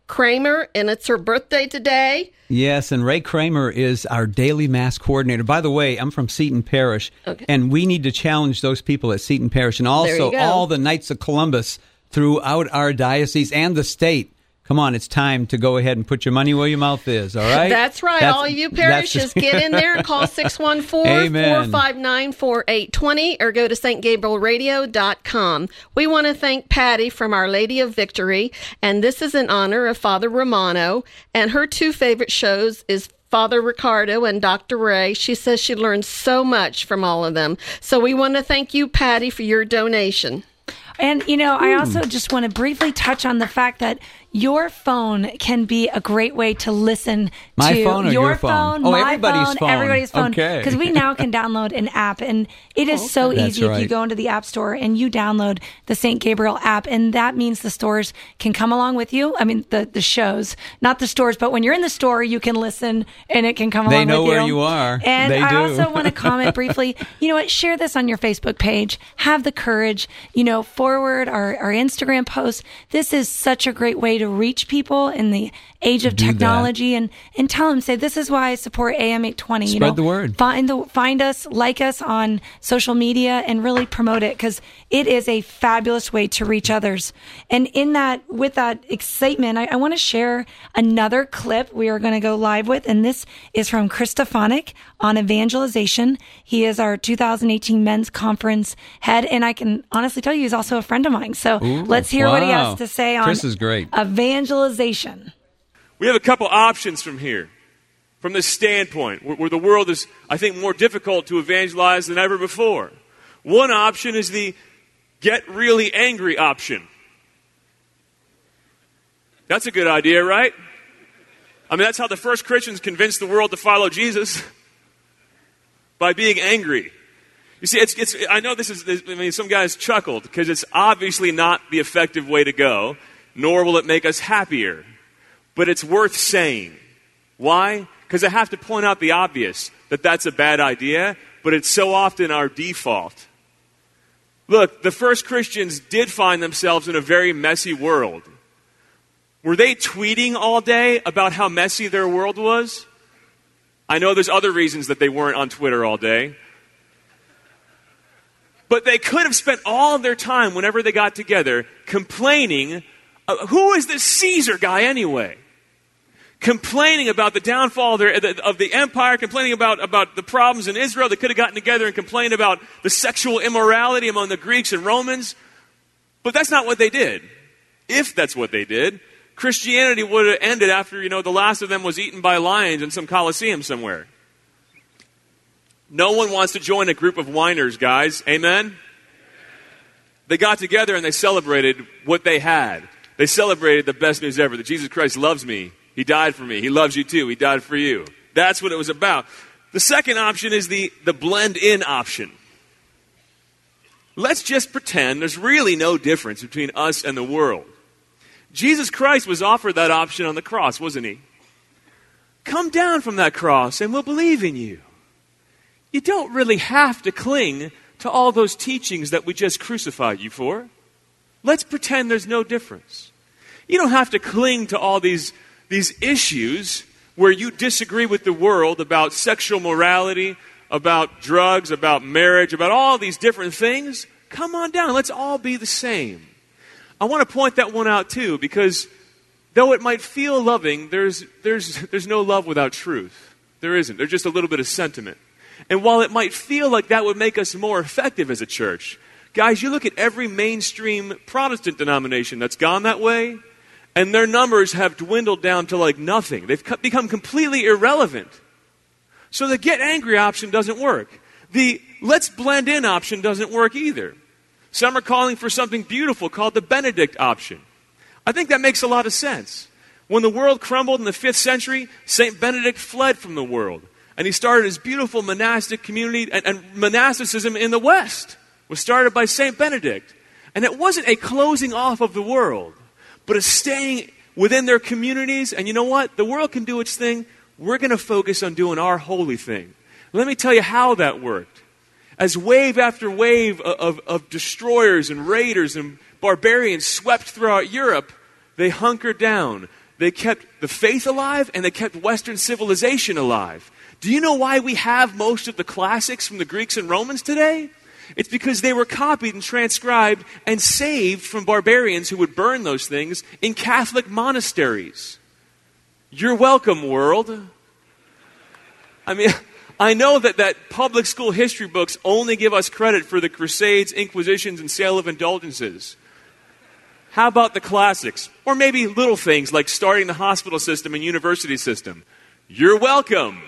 Kramer, and it's her birthday today. Yes, and Ray Kramer is our daily mass coordinator. By the way, I'm from Seton Parish, okay. and we need to challenge those people at Seton Parish and also all the Knights of Columbus throughout our diocese and the state. Come on, it's time to go ahead and put your money where your mouth is, all right? That's right. That's, all you parishes, get in there and call six one four, four five nine, four eight two zero or go to st gabriel radio dot com. We want to thank Patty from Our Lady of Victory, and this is in honor of Father Romano, and her two favorite shows is Father Ricardo and Doctor Ray. She says she learned so much from all of them. So we want to thank you, Patty, for your donation. And, you know, I also just want to briefly touch on the fact that your phone can be a great way to listen my to phone or your your phone. phone, Oh, my everybody's phone, phone. everybody's phone. Okay. Because we now can download an app, and it is so That's easy if right. you go into the App Store and you download the Saint Gabriel app, and that means the stores can come along with you. I mean, the, the shows, not the stores, but when you're in the store, you can listen, and it can come They along with you. know where you are. And They I do. also want to comment briefly, you know what, share this on your Facebook page. Have the courage, you know, forward our, our Instagram posts. This is such a great way to reach people in the age of Do technology, and, and tell them, say, this is why I support A M eight twenty. You Spread know, the word. Find the find us, like us on social media, and really promote it, because it is a fabulous way to reach others. And in that, with that excitement, I, I want to share another clip we are going to go live with, and this is from Chris Stefanik on evangelization. He is our two thousand eighteen men's conference head, and I can honestly tell you, he's also a friend of mine. So Ooh, let's hear what he wow. has to say on Chris is great. evangelization. We have a couple options from here, from this standpoint, where, where the world is, I think, more difficult to evangelize than ever before. One option is the get really angry option. That's a good idea, right? I mean, that's how the first Christians convinced the world to follow Jesus, by being angry. You see, it's, it's, I know this is, I mean, some guys chuckled because it's obviously not the effective way to go, nor will it make us happier. But it's worth saying. Why? Because I have to point out the obvious, that that's a bad idea, but it's so often our default. Look, the first Christians did find themselves in a very messy world. Were they tweeting all day about how messy their world was? I know there's other reasons that they weren't on Twitter all day. But they could have spent all of their time, whenever they got together, complaining, uh, who is this Caesar guy anyway? Complaining about the downfall of, their, of the empire, complaining about, about the problems in Israel. They could have gotten together and complained about the sexual immorality among the Greeks and Romans. But that's not what they did. If that's what they did, Christianity would have ended after, you know, the last of them was eaten by lions in some coliseum somewhere. No one wants to join a group of whiners, guys. Amen? They got together and they celebrated what they had. They celebrated the best news ever, that Jesus Christ loves me. He died for me. He loves you too. He died for you. That's what it was about. The second option is the, the blend-in option. Let's just pretend there's really no difference between us and the world. Jesus Christ was offered that option on the cross, wasn't he? Come down from that cross and we'll believe in you. You don't really have to cling to all those teachings that we just crucified you for. Let's pretend there's no difference. You don't have to cling to all these These issues where you disagree with the world about sexual morality, about drugs, about marriage, about all these different things. Come on down. Let's all be the same. I want to point that one out too, because though it might feel loving, there's, there's, there's no love without truth. There isn't. There's just a little bit of sentiment. And while it might feel like that would make us more effective as a church, guys, you look at every mainstream Protestant denomination that's gone that way, and their numbers have dwindled down to like nothing. They've become completely irrelevant. So the get angry option doesn't work. The let's blend in option doesn't work either. Some are calling for something beautiful called the Benedict option. I think that makes a lot of sense. When the world crumbled in the fifth century, Saint Benedict fled from the world. And he started his beautiful monastic community, and, and monasticism in the West was started by Saint Benedict. And it wasn't a closing off of the world, but a staying within their communities. And you know what? The world can do its thing. We're going to focus on doing our holy thing. Let me tell you how that worked. As wave after wave of, of, of destroyers and raiders and barbarians swept throughout Europe, they hunkered down. They kept the faith alive, and they kept Western civilization alive. Do you know why we have most of the classics from the Greeks and Romans today? It's because they were copied and transcribed and saved from barbarians who would burn those things in Catholic monasteries. You're welcome, world. I mean, I know that, that public school history books only give us credit for the Crusades, Inquisitions, and sale of indulgences. How about the classics? Or maybe little things like starting the hospital system and university system. You're welcome.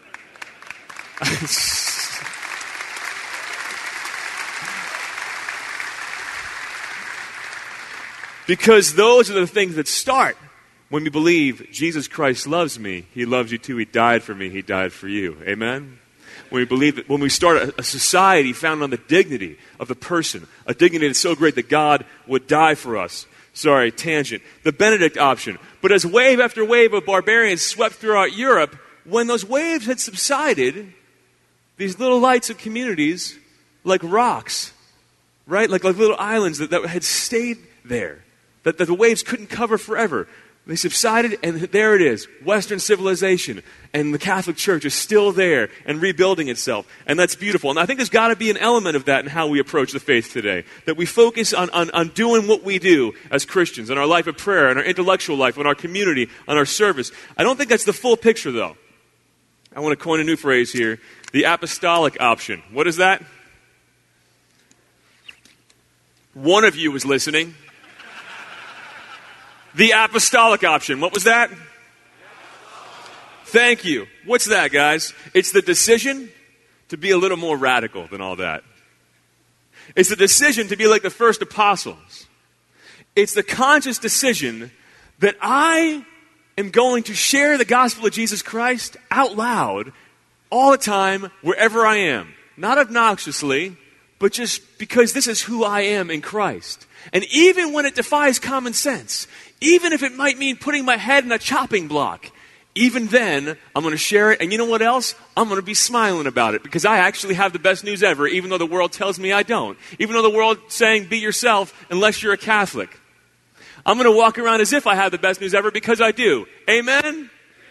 Because those are the things that start when we believe Jesus Christ loves me. He loves you too. He died for me. He died for you. Amen? When we believe that, when we start a, a society founded on the dignity of the person, a dignity that's so great that God would die for us. Sorry, tangent. The Benedict option. But as wave after wave of barbarians swept throughout Europe, when those waves had subsided, these little lights of communities, like rocks, right? Like, like little islands that, that had stayed there. That, that the waves couldn't cover forever. They subsided, and there it is. Western civilization. And the Catholic Church is still there and rebuilding itself. And that's beautiful. And I think there's got to be an element of that in how we approach the faith today. That we focus on, on, on doing what we do as Christians, in our life of prayer, in our intellectual life, in our community, on our service. I don't think that's the full picture, though. I want to coin a new phrase here. The apostolic option. What is that? One of you was listening. The apostolic option. What was that? Thank you. What's that, guys? It's the decision to be a little more radical than all that. It's the decision to be like the first apostles. It's the conscious decision that I am going to share the gospel of Jesus Christ out loud all the time, wherever I am. Not obnoxiously, but just because this is who I am in Christ. And even when it defies common sense, even if it might mean putting my head in a chopping block, even then, I'm going to share it. And you know what else? I'm going to be smiling about it because I actually have the best news ever, even though the world tells me I don't. Even though the world's saying, be yourself unless you're a Catholic. I'm going to walk around as if I have the best news ever because I do. Amen?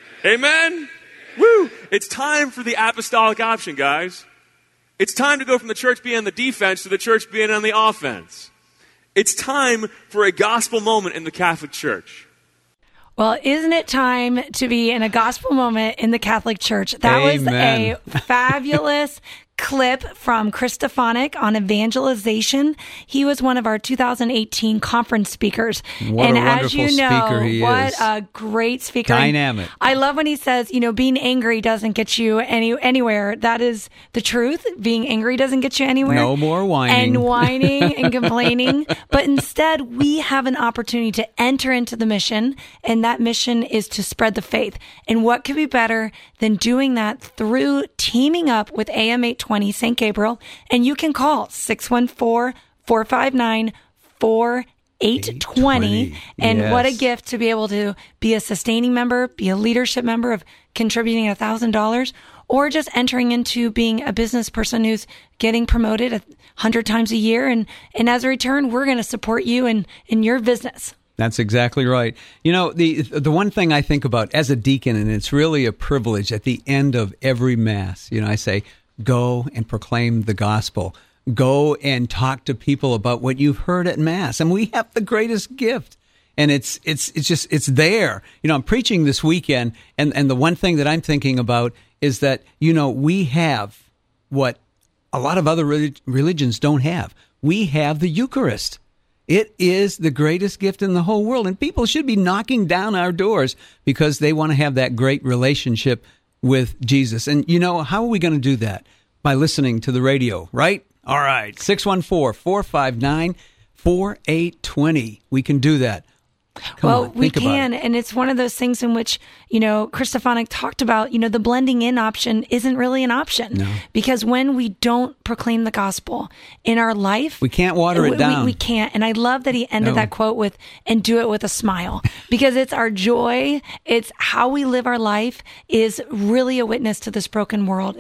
Amen? Woo! It's time for the apostolic option, guys. It's time to go from the church being on the defense to the church being on the offense. It's time for a gospel moment in the Catholic Church. Well, isn't it time to be in a gospel moment in the Catholic Church? That Amen. was a fabulous clip from Chris Stefanik on evangelization. He was one of our two thousand eighteen conference speakers. What and a as wonderful you know, speaker he what is. a great speaker. Dynamic. I love when he says, you know, being angry doesn't get you any anywhere. That is the truth. Being angry doesn't get you anywhere. No more whining. And whining and complaining. But instead, we have an opportunity to enter into the mission, and that mission is to spread the faith. And what could be better than doing that through teaming up with A M eight twenty Saint Gabriel? And you can call six one four, four five nine, four eight two zero. And Yes. what a gift to be able to be a sustaining member, be a leadership member of contributing one thousand dollars, or just entering into being a business person who's getting promoted a hundred times a year. And, and as a return, we're going to support you in, in your business. That's exactly right. You know, the the one thing I think about as a deacon, and it's really a privilege at the end of every Mass, you know, I say, go and proclaim the gospel. Go and talk to people about what you've heard at Mass. And we have the greatest gift. And it's it's it's just, it's there. You know, I'm preaching this weekend, and, and the one thing that I'm thinking about is that, you know, we have what a lot of other relig- religions don't have. We have the Eucharist. It is the greatest gift in the whole world, and people should be knocking down our doors because they want to have that great relationship with Jesus. And, you know, how are we going to do that? By listening to the radio, right? All right, six one four, four five nine, four eight two zero. We can do that. Come well, on, we think about can. it. And it's one of those things in which, you know, Chris Stefanik talked about, you know, the blending in option isn't really an option. No. Because when we don't proclaim the gospel in our life, We can't water we, it down. We, we can't. And I love that he ended No. that quote with, and do it with a smile, because it's our joy. It's how we live our life is really a witness to this broken world. And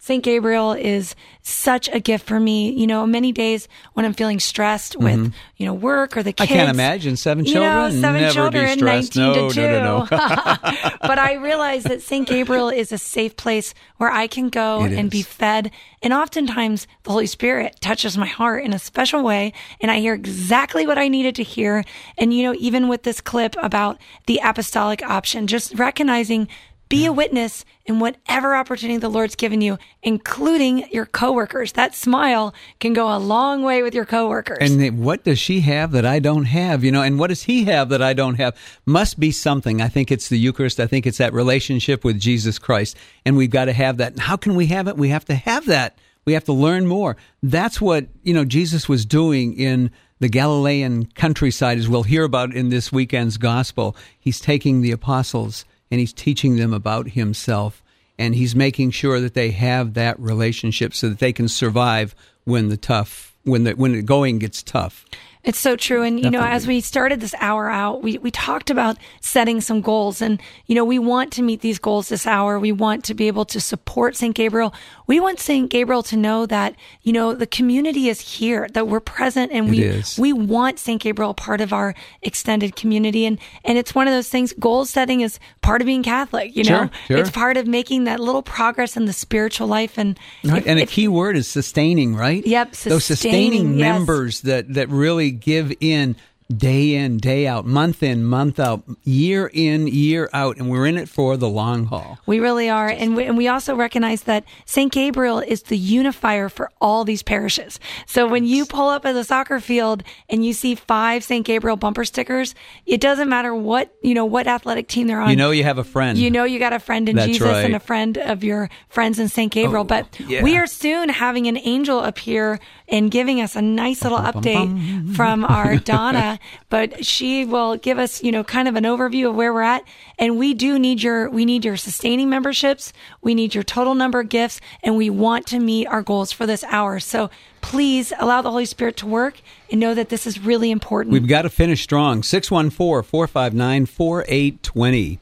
Saint Gabriel is such a gift for me. You know, many days when I'm feeling stressed with, Mhm. you know, work or the kids. I can't imagine seven You children. know, seven Never children, be stressed. nineteen no, to two. no, no, no. But I realize that Saint Gabriel is a safe place where I can go It and is. be fed. And oftentimes the Holy Spirit touches my heart in a special way, and I hear exactly what I needed to hear. And, you know, even with this clip about the apostolic option, just recognizing, be a witness in whatever opportunity the Lord's given you, including your coworkers. That smile can go a long way with your coworkers. And then what does she have that I don't have? You know, and what does he have that I don't have? Must be something. I think it's the Eucharist. I think it's that relationship with Jesus Christ. And we've got to have that. And how can we have it? We have to have that. We have to learn more. That's what, you know, Jesus was doing in the Galilean countryside, as we'll hear about in this weekend's gospel. He's taking the apostles and he's teaching them about himself, and he's making sure that they have that relationship so that they can survive when the tough, when the when the going gets tough. It's so true. And, you know, Definitely. as we started this hour out, we, we talked about setting some goals. And, you know, we want to meet these goals this hour. We want to be able to support Saint Gabriel. We want Saint Gabriel to know that, you know, the community is here, that we're present, and It we is. we want Saint Gabriel a part of our extended community. And, and it's one of those things, goal setting is part of being Catholic, you know? Sure, sure. It's part of making that little progress in the spiritual life. And, Right. if- And a if- key word is sustaining, right? Yep, Those sustaining sustaining, yes. members that, that really give in day in, day out, month in, month out, year in, year out, and we're in it for the long haul. We really are. And we, and we also recognize that Saint Gabriel is the unifier for all these parishes. So when you pull up at the soccer field and you see five Saint Gabriel bumper stickers, it doesn't matter what, you know, what athletic team they're on. You know you have a friend. You know you got a friend in That's Jesus right. and a friend of your friends in Saint Gabriel. Oh, but yeah. we are soon having an angel appear and giving us a nice little update from our Donna. But she will give us, you know, kind of an overview of where we're at. And we do need your, we need your sustaining memberships. We need your total number of gifts, and we want to meet our goals for this hour. So please allow the Holy Spirit to work and know that this is really important. We've got to finish strong. six one four, four five nine, four eight two zero.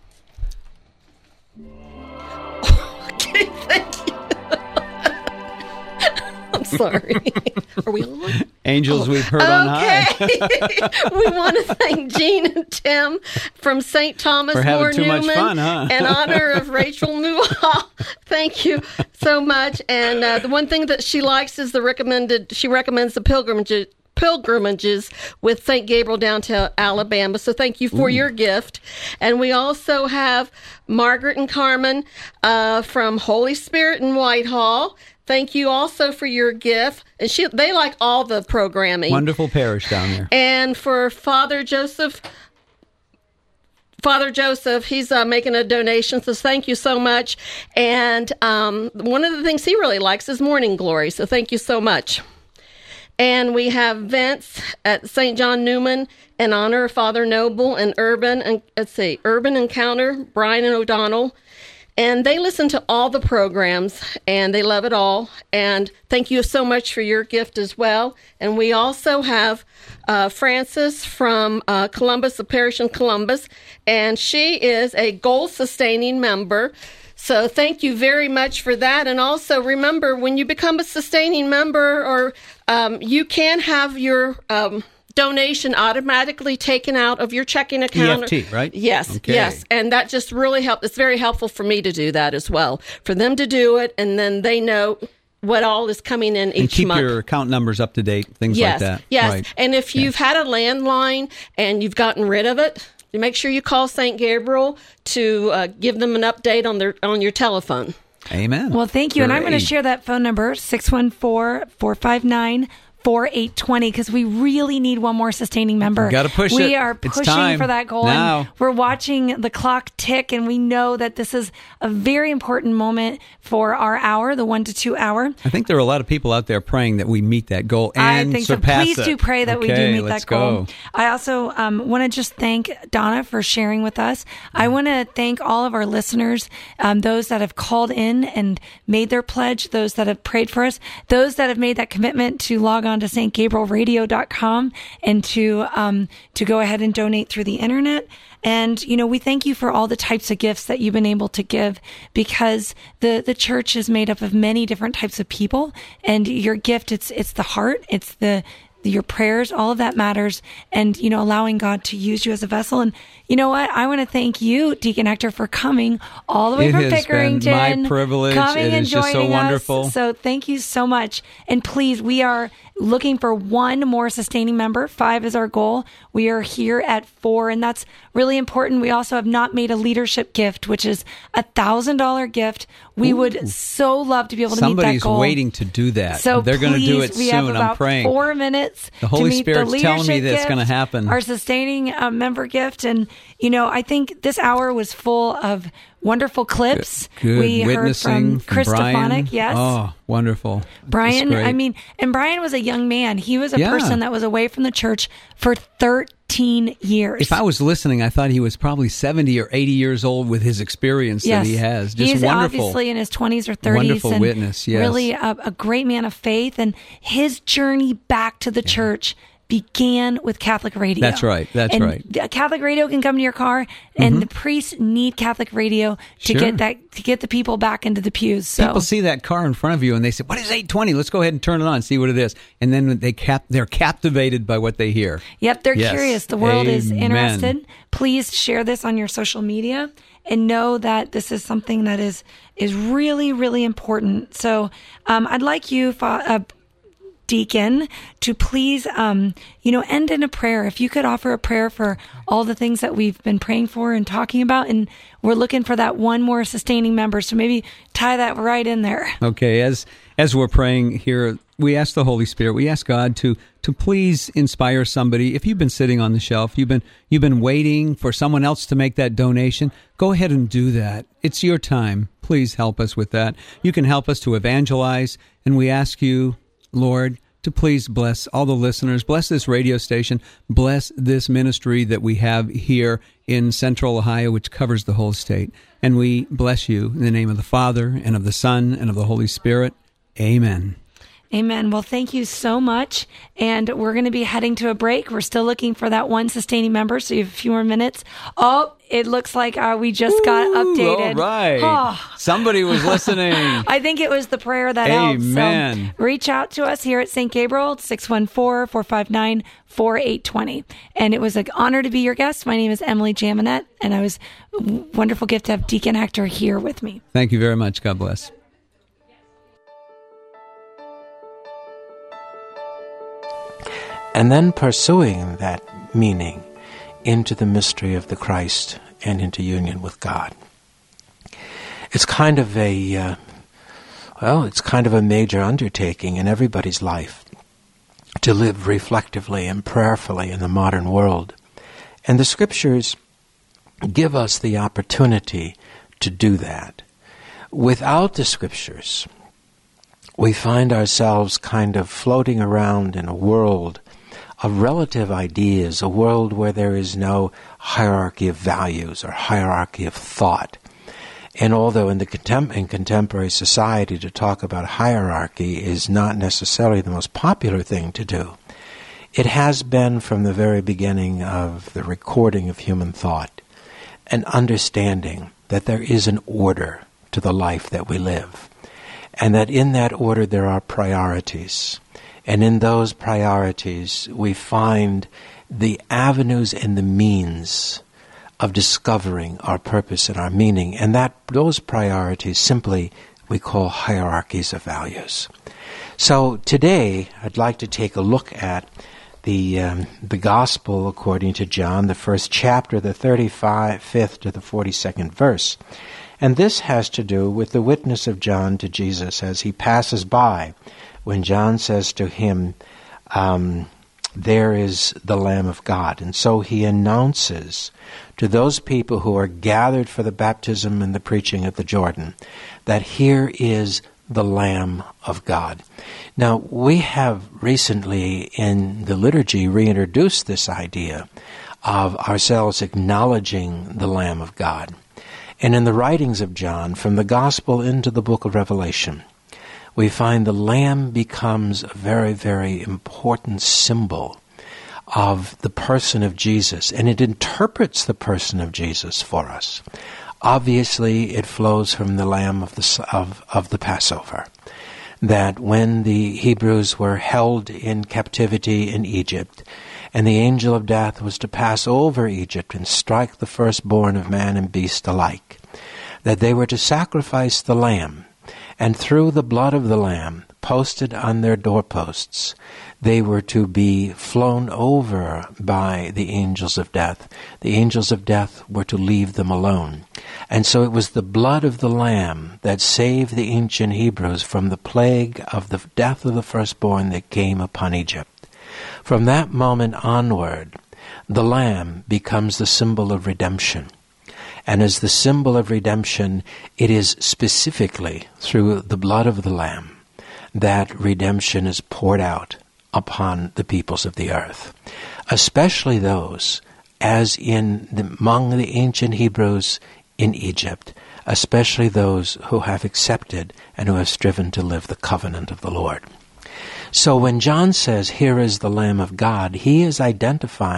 Okay, thank you. I'm sorry. Are we on? Angels we've heard on high. We want to thank Jean and Tim from Saint Thomas For having More too much Newman fun, huh? in honor of Rachel Muha. Thank you so much. And uh, the one thing that she likes is the recommended. She recommends the pilgrimages. pilgrimages with Saint Gabriel down to Alabama. So thank you for Ooh. your gift. And we also have Margaret and Carmen uh, from Holy Spirit in Whitehall. Thank you also for your gift. And she, they like all the programming. Wonderful parish down there. And for Father Joseph, Father Joseph, he's uh, making a donation, so thank you so much. And um, one of the things he really likes is Morning Glory, so thank you so much. And we have Vince at Saint John Newman in honor of Father Noble and Urban, and let's see, Urban Encounter, Brian and O'Donnell. And they listen to all the programs, and they love it all. And thank you so much for your gift as well. And we also have uh, Frances from uh, Columbus, the parish in Columbus, and she is a goal-sustaining member. So thank you very much for that. And also remember, when you become a sustaining member, or um, you can have your um, donation automatically taken out of your checking account. E F T, right? Yes, Okay. yes. And that just really helps. It's very helpful for me to do that as well, for them to do it, and then they know what all is coming in And each keep month. your account numbers up to date, things yes, like that. Yes, Right. and if you've had a landline and you've gotten rid of it, you make sure you call Saint Gabriel to uh, give them an update on their on your telephone. Amen. Well, thank you. And I'm going to Great. share that phone number, six one four, four five nine, four eight two zero, because we really need one more sustaining member. Gotta push we it. are It's pushing time. for that goal. Now. And we're watching the clock tick, and we know that this is a very important moment for our hour, the one to two hour. I think there are a lot of people out there praying that we meet that goal and I think so. surpass Please it. do pray that we do Okay, meet let's that goal. go. I also um, want to just thank Donna for sharing with us. I want to thank all of our listeners, um, those that have called in and made their pledge, those that have prayed for us, those that have made that commitment to log on on to St Gabriel Radio dot com and to um, to go ahead and donate through the internet. And, you know, we thank you for all the types of gifts that you've been able to give, because the, the church is made up of many different types of people. And your gift, it's it's the heart, it's the your prayers, all of that matters. And, you know, allowing God to use you as a vessel. And you know what? I want to thank you, Deacon Hector, for coming all the way it from has Pickerington. Been my privilege. Coming it and is just so joining wonderful. us. So thank you so much. And please, we are looking for one more sustaining member. Five is our goal. We are here at four, and that's really important. We also have not made a leadership gift, which is a thousand dollar gift. We Ooh. would so love to be able to Somebody's meet that goal. waiting to do that. So they're going to do it we soon. have about I'm praying. Four minutes. The Holy to meet Spirit's the telling me leadership that's going to gift, happen. Our sustaining uh, member gift, and you know, I think this hour was full of wonderful clips. Good, good we witnessing heard from from Chris Brian. Stefanik. Yes. Oh, wonderful. Brian, I mean, and Brian was a young man. He was a yeah. person that was away from the church for thirteen years. If I was listening, I thought he was probably seventy or eighty years old with his experience yes. that he has. Just He's wonderful. obviously in his twenties or thirties. Wonderful and witness, yes. Really a, a great man of faith. And his journey back to the yeah. church began with Catholic radio. That's right. That's and right. Catholic radio can come to your car, and mm-hmm. the priests need Catholic radio to sure. get that to get the people back into the pews. So people see that car in front of you, and they say, "What is eight twenty? Let's go ahead and turn it on, and see what it is." And then they cap they're captivated by what they hear. Yep, they're yes. curious. The world Amen. is interested. Please share this on your social media, and know that this is something that is is really, really important. So um, I'd like you, uh, Deacon, to please, um, you know, end in a prayer. If you could offer a prayer for all the things that we've been praying for and talking about, and we're looking for that one more sustaining member. So maybe tie that right in there. Okay, as as we're praying here, we ask the Holy Spirit, we ask God to to please inspire somebody. If you've been sitting on the shelf, you've been you've been waiting for someone else to make that donation, go ahead and do that. It's your time. Please help us with that. You can help us to evangelize, and we ask you, Lord, to please bless all the listeners, bless this radio station, bless this ministry that we have here in Central Ohio, which covers the whole state. And we bless you in the name of the Father, and of the Son, and of the Holy Spirit. Amen. Amen. Well, thank you so much. And we're going to be heading to a break. We're still looking for that one sustaining member, so you have a few more minutes. Oh, it looks like uh, we just Ooh, got updated. All right. Oh. Somebody was listening. I think it was the prayer that Amen. helped. So reach out to us here at Saint Gabriel, six one four, four five nine, four eight two zero. And it was an honor to be your guest. My name is Emily Jaminet, and I was a wonderful gift to have Deacon Hector here with me. Thank you very much. God bless. And then pursuing that meaning into the mystery of the Christ and into union with God. It's kind of a, uh, well, it's kind of a major undertaking in everybody's life to live reflectively and prayerfully in the modern world. And the Scriptures give us the opportunity to do that. Without the Scriptures, we find ourselves kind of floating around in a world of relative ideas, a world where there is no hierarchy of values or hierarchy of thought. And although in the contem- in contemporary society to talk about hierarchy is not necessarily the most popular thing to do, it has been from the very beginning of the recording of human thought an understanding that there is an order to the life that we live, and that in that order there are priorities. And in those priorities, we find the avenues and the means of discovering our purpose and our meaning. And that those priorities simply we call hierarchies of values. So today, I'd like to take a look at the um, the Gospel according to John, the first chapter, the thirty-fifth to the forty-second verse. And this has to do with the witness of John to Jesus as he passes by, when John says to him, um, there is the Lamb of God. And so he announces to those people who are gathered for the baptism and the preaching of the Jordan that here is the Lamb of God. Now, we have recently in the liturgy reintroduced this idea of ourselves acknowledging the Lamb of God. And in the writings of John, from the Gospel into the book of Revelation, we find the lamb becomes a very, very important symbol of the person of Jesus, and it interprets the person of Jesus for us. Obviously, it flows from the lamb of the, of, of the Passover, that when the Hebrews were held in captivity in Egypt, and the angel of death was to pass over Egypt and strike the firstborn of man and beast alike, that they were to sacrifice the lamb, and through the blood of the lamb, posted on their doorposts, they were to be flown over by the angels of death. The angels of death were to leave them alone. And so it was the blood of the lamb that saved the ancient Hebrews from the plague of the death of the firstborn that came upon Egypt. From that moment onward, the lamb becomes the symbol of redemption. And as the symbol of redemption, it is specifically through the blood of the lamb that redemption is poured out upon the peoples of the earth, especially those, as in the, among the ancient Hebrews in Egypt, especially those who have accepted and who have striven to live the covenant of the Lord. So when John says, "Here is the Lamb of God," he is identifying